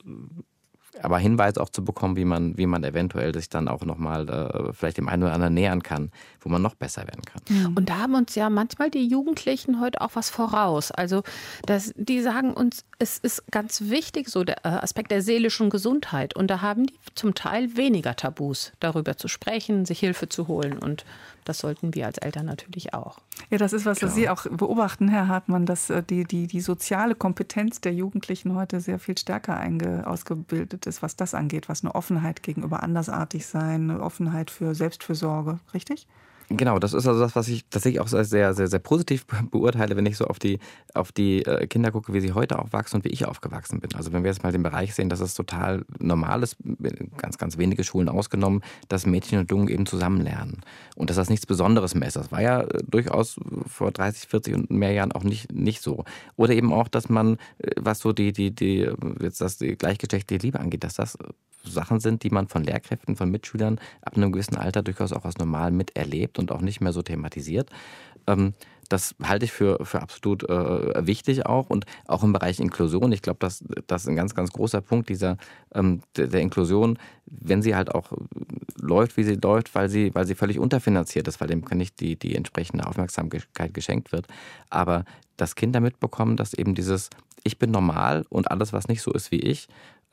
aber Hinweise auch zu bekommen, wie man, wie man eventuell sich dann auch nochmal äh, vielleicht dem einen oder anderen nähern kann, wo man noch besser werden kann. Und da haben uns ja manchmal die Jugendlichen heute auch was voraus. Also das, die sagen uns, es ist ganz wichtig, so der Aspekt der seelischen Gesundheit. Und da haben die zum Teil weniger Tabus, darüber zu sprechen, sich Hilfe zu holen. Und das sollten wir als Eltern natürlich auch. Ja, das ist was, was Sie auch beobachten, Herr Hartmann, dass die, die, die soziale Kompetenz der Jugendlichen heute sehr viel stärker einge, ausgebildet ist, was das angeht, was eine Offenheit gegenüber Andersartigsein, eine Offenheit für Selbstfürsorge, richtig? Genau, das ist also das, was ich tatsächlich auch sehr, sehr, sehr positiv beurteile, wenn ich so auf die, auf die Kinder gucke, wie sie heute aufwachsen und wie ich aufgewachsen bin. Also wenn wir jetzt mal den Bereich sehen, dass es total normal ist, ganz, ganz wenige Schulen ausgenommen, dass Mädchen und Jungen eben zusammen lernen. Und dass das nichts Besonderes mehr ist. Das war ja durchaus vor dreißig, vierzig und mehr Jahren auch nicht, nicht so. Oder eben auch, dass man, was so die, die, die, jetzt das die gleichgeschlechtliche Liebe angeht, dass das Sachen sind, die man von Lehrkräften, von Mitschülern ab einem gewissen Alter durchaus auch als normal miterlebt und auch nicht mehr so thematisiert. Ähm, das halte ich für, für absolut äh, wichtig auch, und auch im Bereich Inklusion. Ich glaube, das, das ist ein ganz, ganz großer Punkt dieser, ähm, der, der Inklusion, wenn sie halt auch läuft, wie sie läuft, weil sie, weil sie völlig unterfinanziert ist, weil dem nicht die, die entsprechende Aufmerksamkeit geschenkt wird. Aber dass Kinder mitbekommen, dass eben dieses Ich bin normal und alles, was nicht so ist wie ich,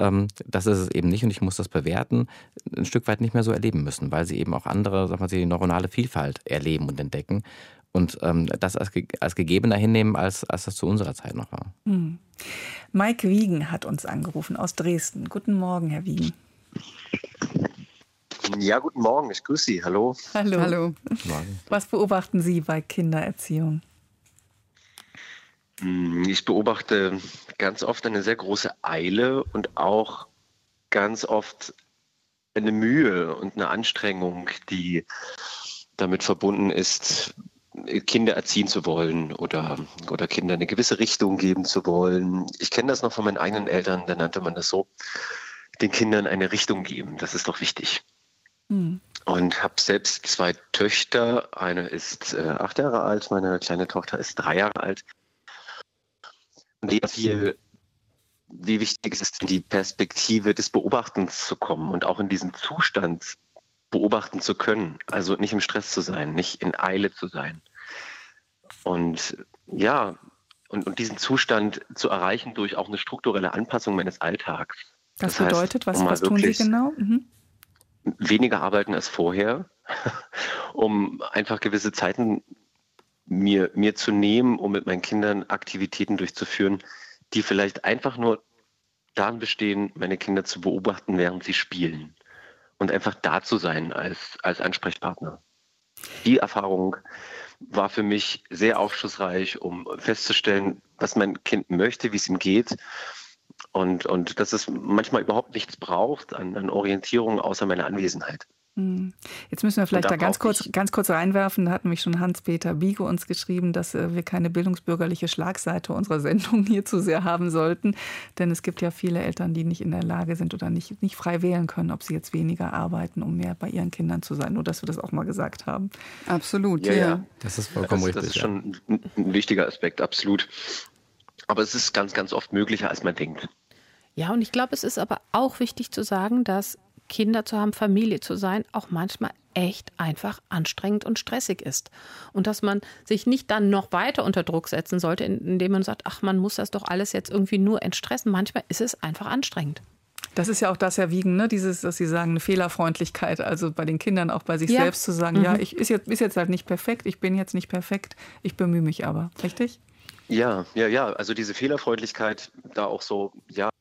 das ist es eben nicht, und ich muss das bewerten, ein Stück weit nicht mehr so erleben müssen, weil sie eben auch andere, sagen wir, die neuronale Vielfalt erleben und entdecken und ähm, das als, als gegebener hinnehmen, als, als das zu unserer Zeit noch war. Hm. Mike Wiegen hat uns angerufen aus Dresden. Guten Morgen, Herr Wiegen. Ja, guten Morgen, ich grüße Sie. Hallo. Hallo. Hallo. Was beobachten Sie bei Kindererziehung? Ich beobachte ganz oft eine sehr große Eile und auch ganz oft eine Mühe und eine Anstrengung, die damit verbunden ist, Kinder erziehen zu wollen oder, oder Kinder eine gewisse Richtung geben zu wollen. Ich kenne das noch von meinen eigenen Eltern, da nannte man das so, den Kindern eine Richtung geben. Das ist doch wichtig. Mhm. Und habe selbst zwei Töchter. Eine ist äh, acht Jahre alt, meine kleine Tochter ist drei Jahre alt. Und die viel, wie wichtig es ist, in die Perspektive des Beobachtens zu kommen und auch in diesen Zustand beobachten zu können. Also nicht im Stress zu sein, nicht in Eile zu sein. Und ja, und, und diesen Zustand zu erreichen durch auch eine strukturelle Anpassung meines Alltags. Das, das bedeutet, heißt, was, um was tun Sie genau? Mhm. Weniger arbeiten als vorher, um einfach gewisse Zeiten mir, mir zu nehmen, um mit meinen Kindern Aktivitäten durchzuführen, die vielleicht einfach nur darin bestehen, meine Kinder zu beobachten, während sie spielen. Und einfach da zu sein als, als Ansprechpartner. Die Erfahrung war für mich sehr aufschlussreich, um festzustellen, was mein Kind möchte, wie es ihm geht. Und, und dass es manchmal überhaupt nichts braucht an, an Orientierung außer meiner Anwesenheit. Jetzt müssen wir vielleicht da da ganz kurz, ganz kurz reinwerfen. Da hat nämlich schon Hans-Peter Biege uns geschrieben, dass wir keine bildungsbürgerliche Schlagseite unserer Sendung hier zu sehr haben sollten. Denn es gibt ja viele Eltern, die nicht in der Lage sind oder nicht, nicht frei wählen können, ob sie jetzt weniger arbeiten, um mehr bei ihren Kindern zu sein. Nur, dass wir das auch mal gesagt haben. Absolut, ja. ja. ja. Das ist vollkommen das, richtig. Das ist schon ein, ein wichtiger Aspekt, absolut. Aber es ist ganz, ganz oft möglicher, als man denkt. Ja, und ich glaube, es ist aber auch wichtig zu sagen, dass Kinder zu haben, Familie zu sein, auch manchmal echt einfach anstrengend und stressig ist. Und dass man sich nicht dann noch weiter unter Druck setzen sollte, indem man sagt, ach, man muss das doch alles jetzt irgendwie nur entstressen. Manchmal ist es einfach anstrengend. Das ist ja auch das, Herr Wiegen, ne? Dieses, dass Sie sagen, eine Fehlerfreundlichkeit, also bei den Kindern, auch bei sich ja. selbst zu sagen, mhm. ja, ich ist jetzt, ist jetzt halt nicht perfekt, ich bin jetzt nicht perfekt, ich bemühe mich aber. Richtig? Ja, ja, ja. Also diese Fehlerfreundlichkeit da auch so, ja,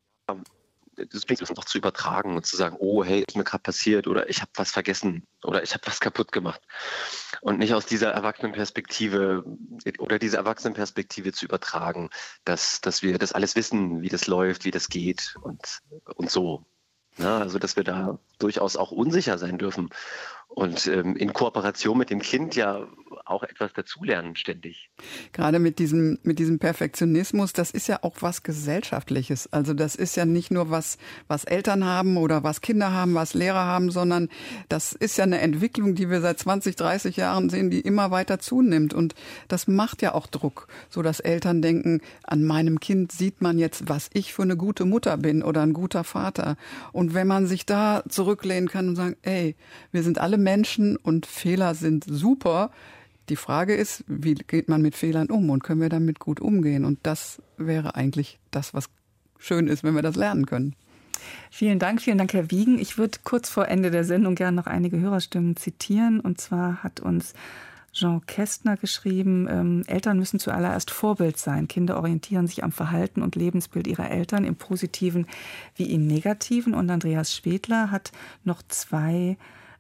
das bringt noch zu übertragen und zu sagen, oh, hey, ist mir gerade passiert oder ich habe was vergessen oder ich habe was kaputt gemacht. Und nicht aus dieser Erwachsenenperspektive oder diese Erwachsenenperspektive zu übertragen, dass, dass wir das alles wissen, wie das läuft, wie das geht und, und so. Ja, also dass wir da durchaus auch unsicher sein dürfen und ähm, in Kooperation mit dem Kind ja auch etwas dazulernen ständig. Gerade mit diesem, mit diesem Perfektionismus, das ist ja auch was Gesellschaftliches. Also das ist ja nicht nur was, was Eltern haben oder was Kinder haben, was Lehrer haben, sondern das ist ja eine Entwicklung, die wir seit zwanzig, dreißig Jahren sehen, die immer weiter zunimmt. Und das macht ja auch Druck, so dass Eltern denken, an meinem Kind sieht man jetzt, was ich für eine gute Mutter bin oder ein guter Vater. Und wenn man sich da zurücklehnen kann und sagen, ey, wir sind alle Menschen und Fehler sind super. Die Frage ist, wie geht man mit Fehlern um und können wir damit gut umgehen? Und das wäre eigentlich das, was schön ist, wenn wir das lernen können. Vielen Dank, vielen Dank, Herr Wiegen. Ich würde kurz vor Ende der Sendung gerne noch einige Hörerstimmen zitieren. Und zwar hat uns Jean Kästner geschrieben, ähm, Eltern müssen zuallererst Vorbild sein. Kinder orientieren sich am Verhalten und Lebensbild ihrer Eltern, im Positiven wie im Negativen. Und Andreas Schwedler hat noch zwei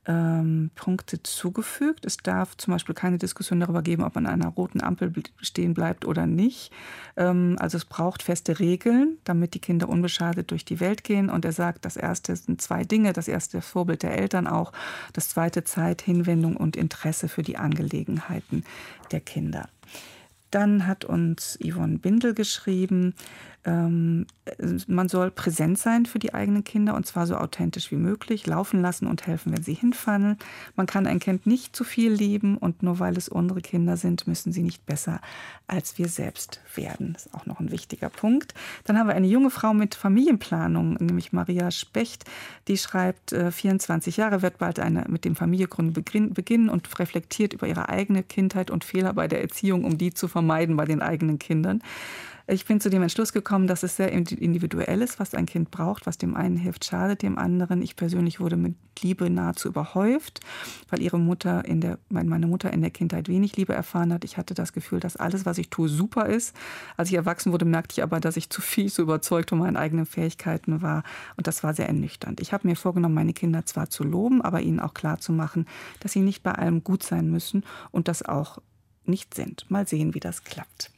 ähm, Punkte zugefügt. Es darf zum Beispiel keine Diskussion darüber geben, ob man an einer roten Ampel stehen bleibt oder nicht. Ähm, also es braucht feste Regeln, damit die Kinder unbeschadet durch die Welt gehen. Und er sagt, das erste sind zwei Dinge. Das erste das Vorbild der Eltern auch. Das zweite Zeit, Hinwendung und Interesse für die Angelegenheiten der Kinder. Dann hat uns Yvonne Bindel geschrieben, ähm, man soll präsent sein für die eigenen Kinder und zwar so authentisch wie möglich, laufen lassen und helfen, wenn sie hinfallen. Man kann ein Kind nicht zu viel lieben und nur weil es unsere Kinder sind, müssen sie nicht besser als wir selbst werden. Das ist auch noch ein wichtiger Punkt. Dann haben wir eine junge Frau mit Familienplanung, nämlich Maria Specht, die schreibt, äh, vierundzwanzig Jahre, wird bald eine, mit dem Familiengründen beginnen und reflektiert über ihre eigene Kindheit und Fehler bei der Erziehung, um die zu vermeiden bei den eigenen Kindern. Ich bin zu dem Entschluss gekommen, dass es sehr individuell ist, was ein Kind braucht, was dem einen hilft, schadet dem anderen. Ich persönlich wurde mit Liebe nahezu überhäuft, weil ihre Mutter in der, meine Mutter in der Kindheit wenig Liebe erfahren hat. Ich hatte das Gefühl, dass alles, was ich tue, super ist. Als ich erwachsen wurde, merkte ich aber, dass ich zu viel, so überzeugt von meinen eigenen Fähigkeiten war. Und das war sehr ernüchternd. Ich habe mir vorgenommen, meine Kinder zwar zu loben, aber ihnen auch klarzumachen, dass sie nicht bei allem gut sein müssen und das auch nicht sind. Mal sehen, wie das klappt.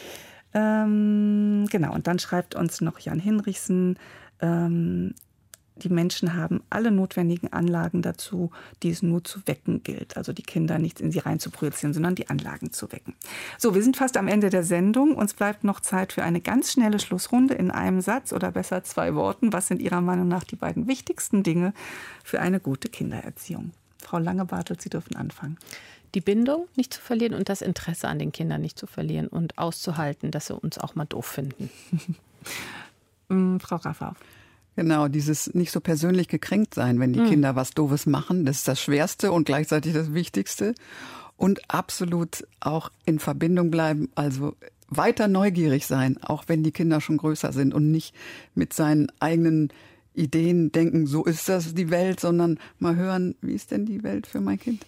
Ähm, genau, und dann schreibt uns noch Jan Hinrichsen, ähm, die Menschen haben alle notwendigen Anlagen dazu, die es nur zu wecken gilt. Also die Kinder nicht in sie rein zu projizieren, sondern die Anlagen zu wecken. So, wir sind fast am Ende der Sendung. Uns bleibt noch Zeit für eine ganz schnelle Schlussrunde in einem Satz oder besser zwei Worten. Was sind Ihrer Meinung nach die beiden wichtigsten Dinge für eine gute Kindererziehung? Frau Lange-Bartelt, Sie dürfen anfangen. Die Bindung nicht zu verlieren und das Interesse an den Kindern nicht zu verlieren und auszuhalten, dass sie uns auch mal doof finden. Frau Raffauf. Genau, dieses nicht so persönlich gekränkt sein, wenn die mhm. Kinder was Doofes machen. Das ist das Schwerste und gleichzeitig das Wichtigste. Und absolut auch in Verbindung bleiben, also weiter neugierig sein, auch wenn die Kinder schon größer sind und nicht mit seinen eigenen Ideen denken, so ist das die Welt, sondern mal hören, wie ist denn die Welt für mein Kind?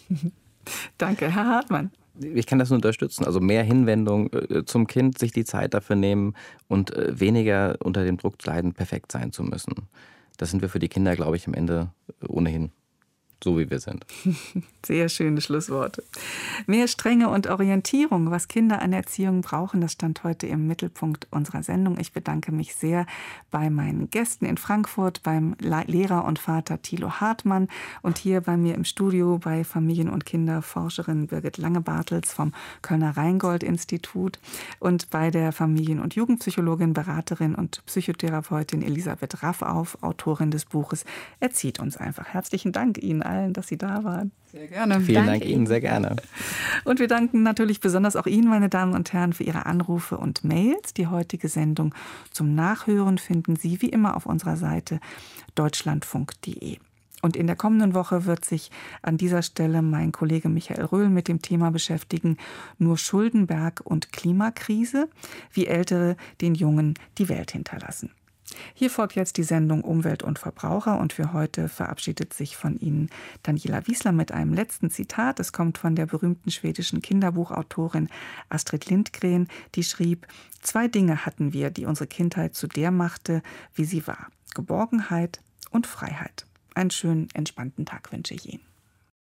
Danke, Herr Hartmann. Ich kann das nur unterstützen. Also mehr Hinwendung äh, zum Kind, sich die Zeit dafür nehmen und äh, weniger unter dem Druck leiden, perfekt sein zu müssen. Das sind wir für die Kinder, glaube ich, am Ende ohnehin. So wie wir sind. Sehr schöne Schlussworte. Mehr Strenge und Orientierung, was Kinder an Erziehung brauchen, das stand heute im Mittelpunkt unserer Sendung. Ich bedanke mich sehr bei meinen Gästen in Frankfurt, beim Lehrer und Vater Thilo Hartmann und hier bei mir im Studio bei Familien- und Kinderforscherin Birgit Lange-Bartels vom Kölner Rheingold-Institut und bei der Familien- und Jugendpsychologin, Beraterin und Psychotherapeutin Elisabeth Raffauf, Autorin des Buches Erzieht uns einfach. Herzlichen Dank Ihnen allen, dass Sie da waren. Sehr gerne. Vielen Danke Dank Ihnen, sehr gerne. Und wir danken natürlich besonders auch Ihnen, meine Damen und Herren, für Ihre Anrufe und Mails. Die heutige Sendung zum Nachhören finden Sie wie immer auf unserer Seite deutschlandfunk punkt de. Und in der kommenden Woche wird sich an dieser Stelle mein Kollege Michael Röhl mit dem Thema beschäftigen, nur Schuldenberg und Klimakrise, wie Ältere den Jungen die Welt hinterlassen. Hier folgt jetzt die Sendung Umwelt und Verbraucher und für heute verabschiedet sich von Ihnen Daniela Wiesler mit einem letzten Zitat. Es kommt von der berühmten schwedischen Kinderbuchautorin Astrid Lindgren, die schrieb: Zwei Dinge hatten wir, die unsere Kindheit zu der machte, wie sie war. Geborgenheit und Freiheit. Einen schönen, entspannten Tag wünsche ich Ihnen.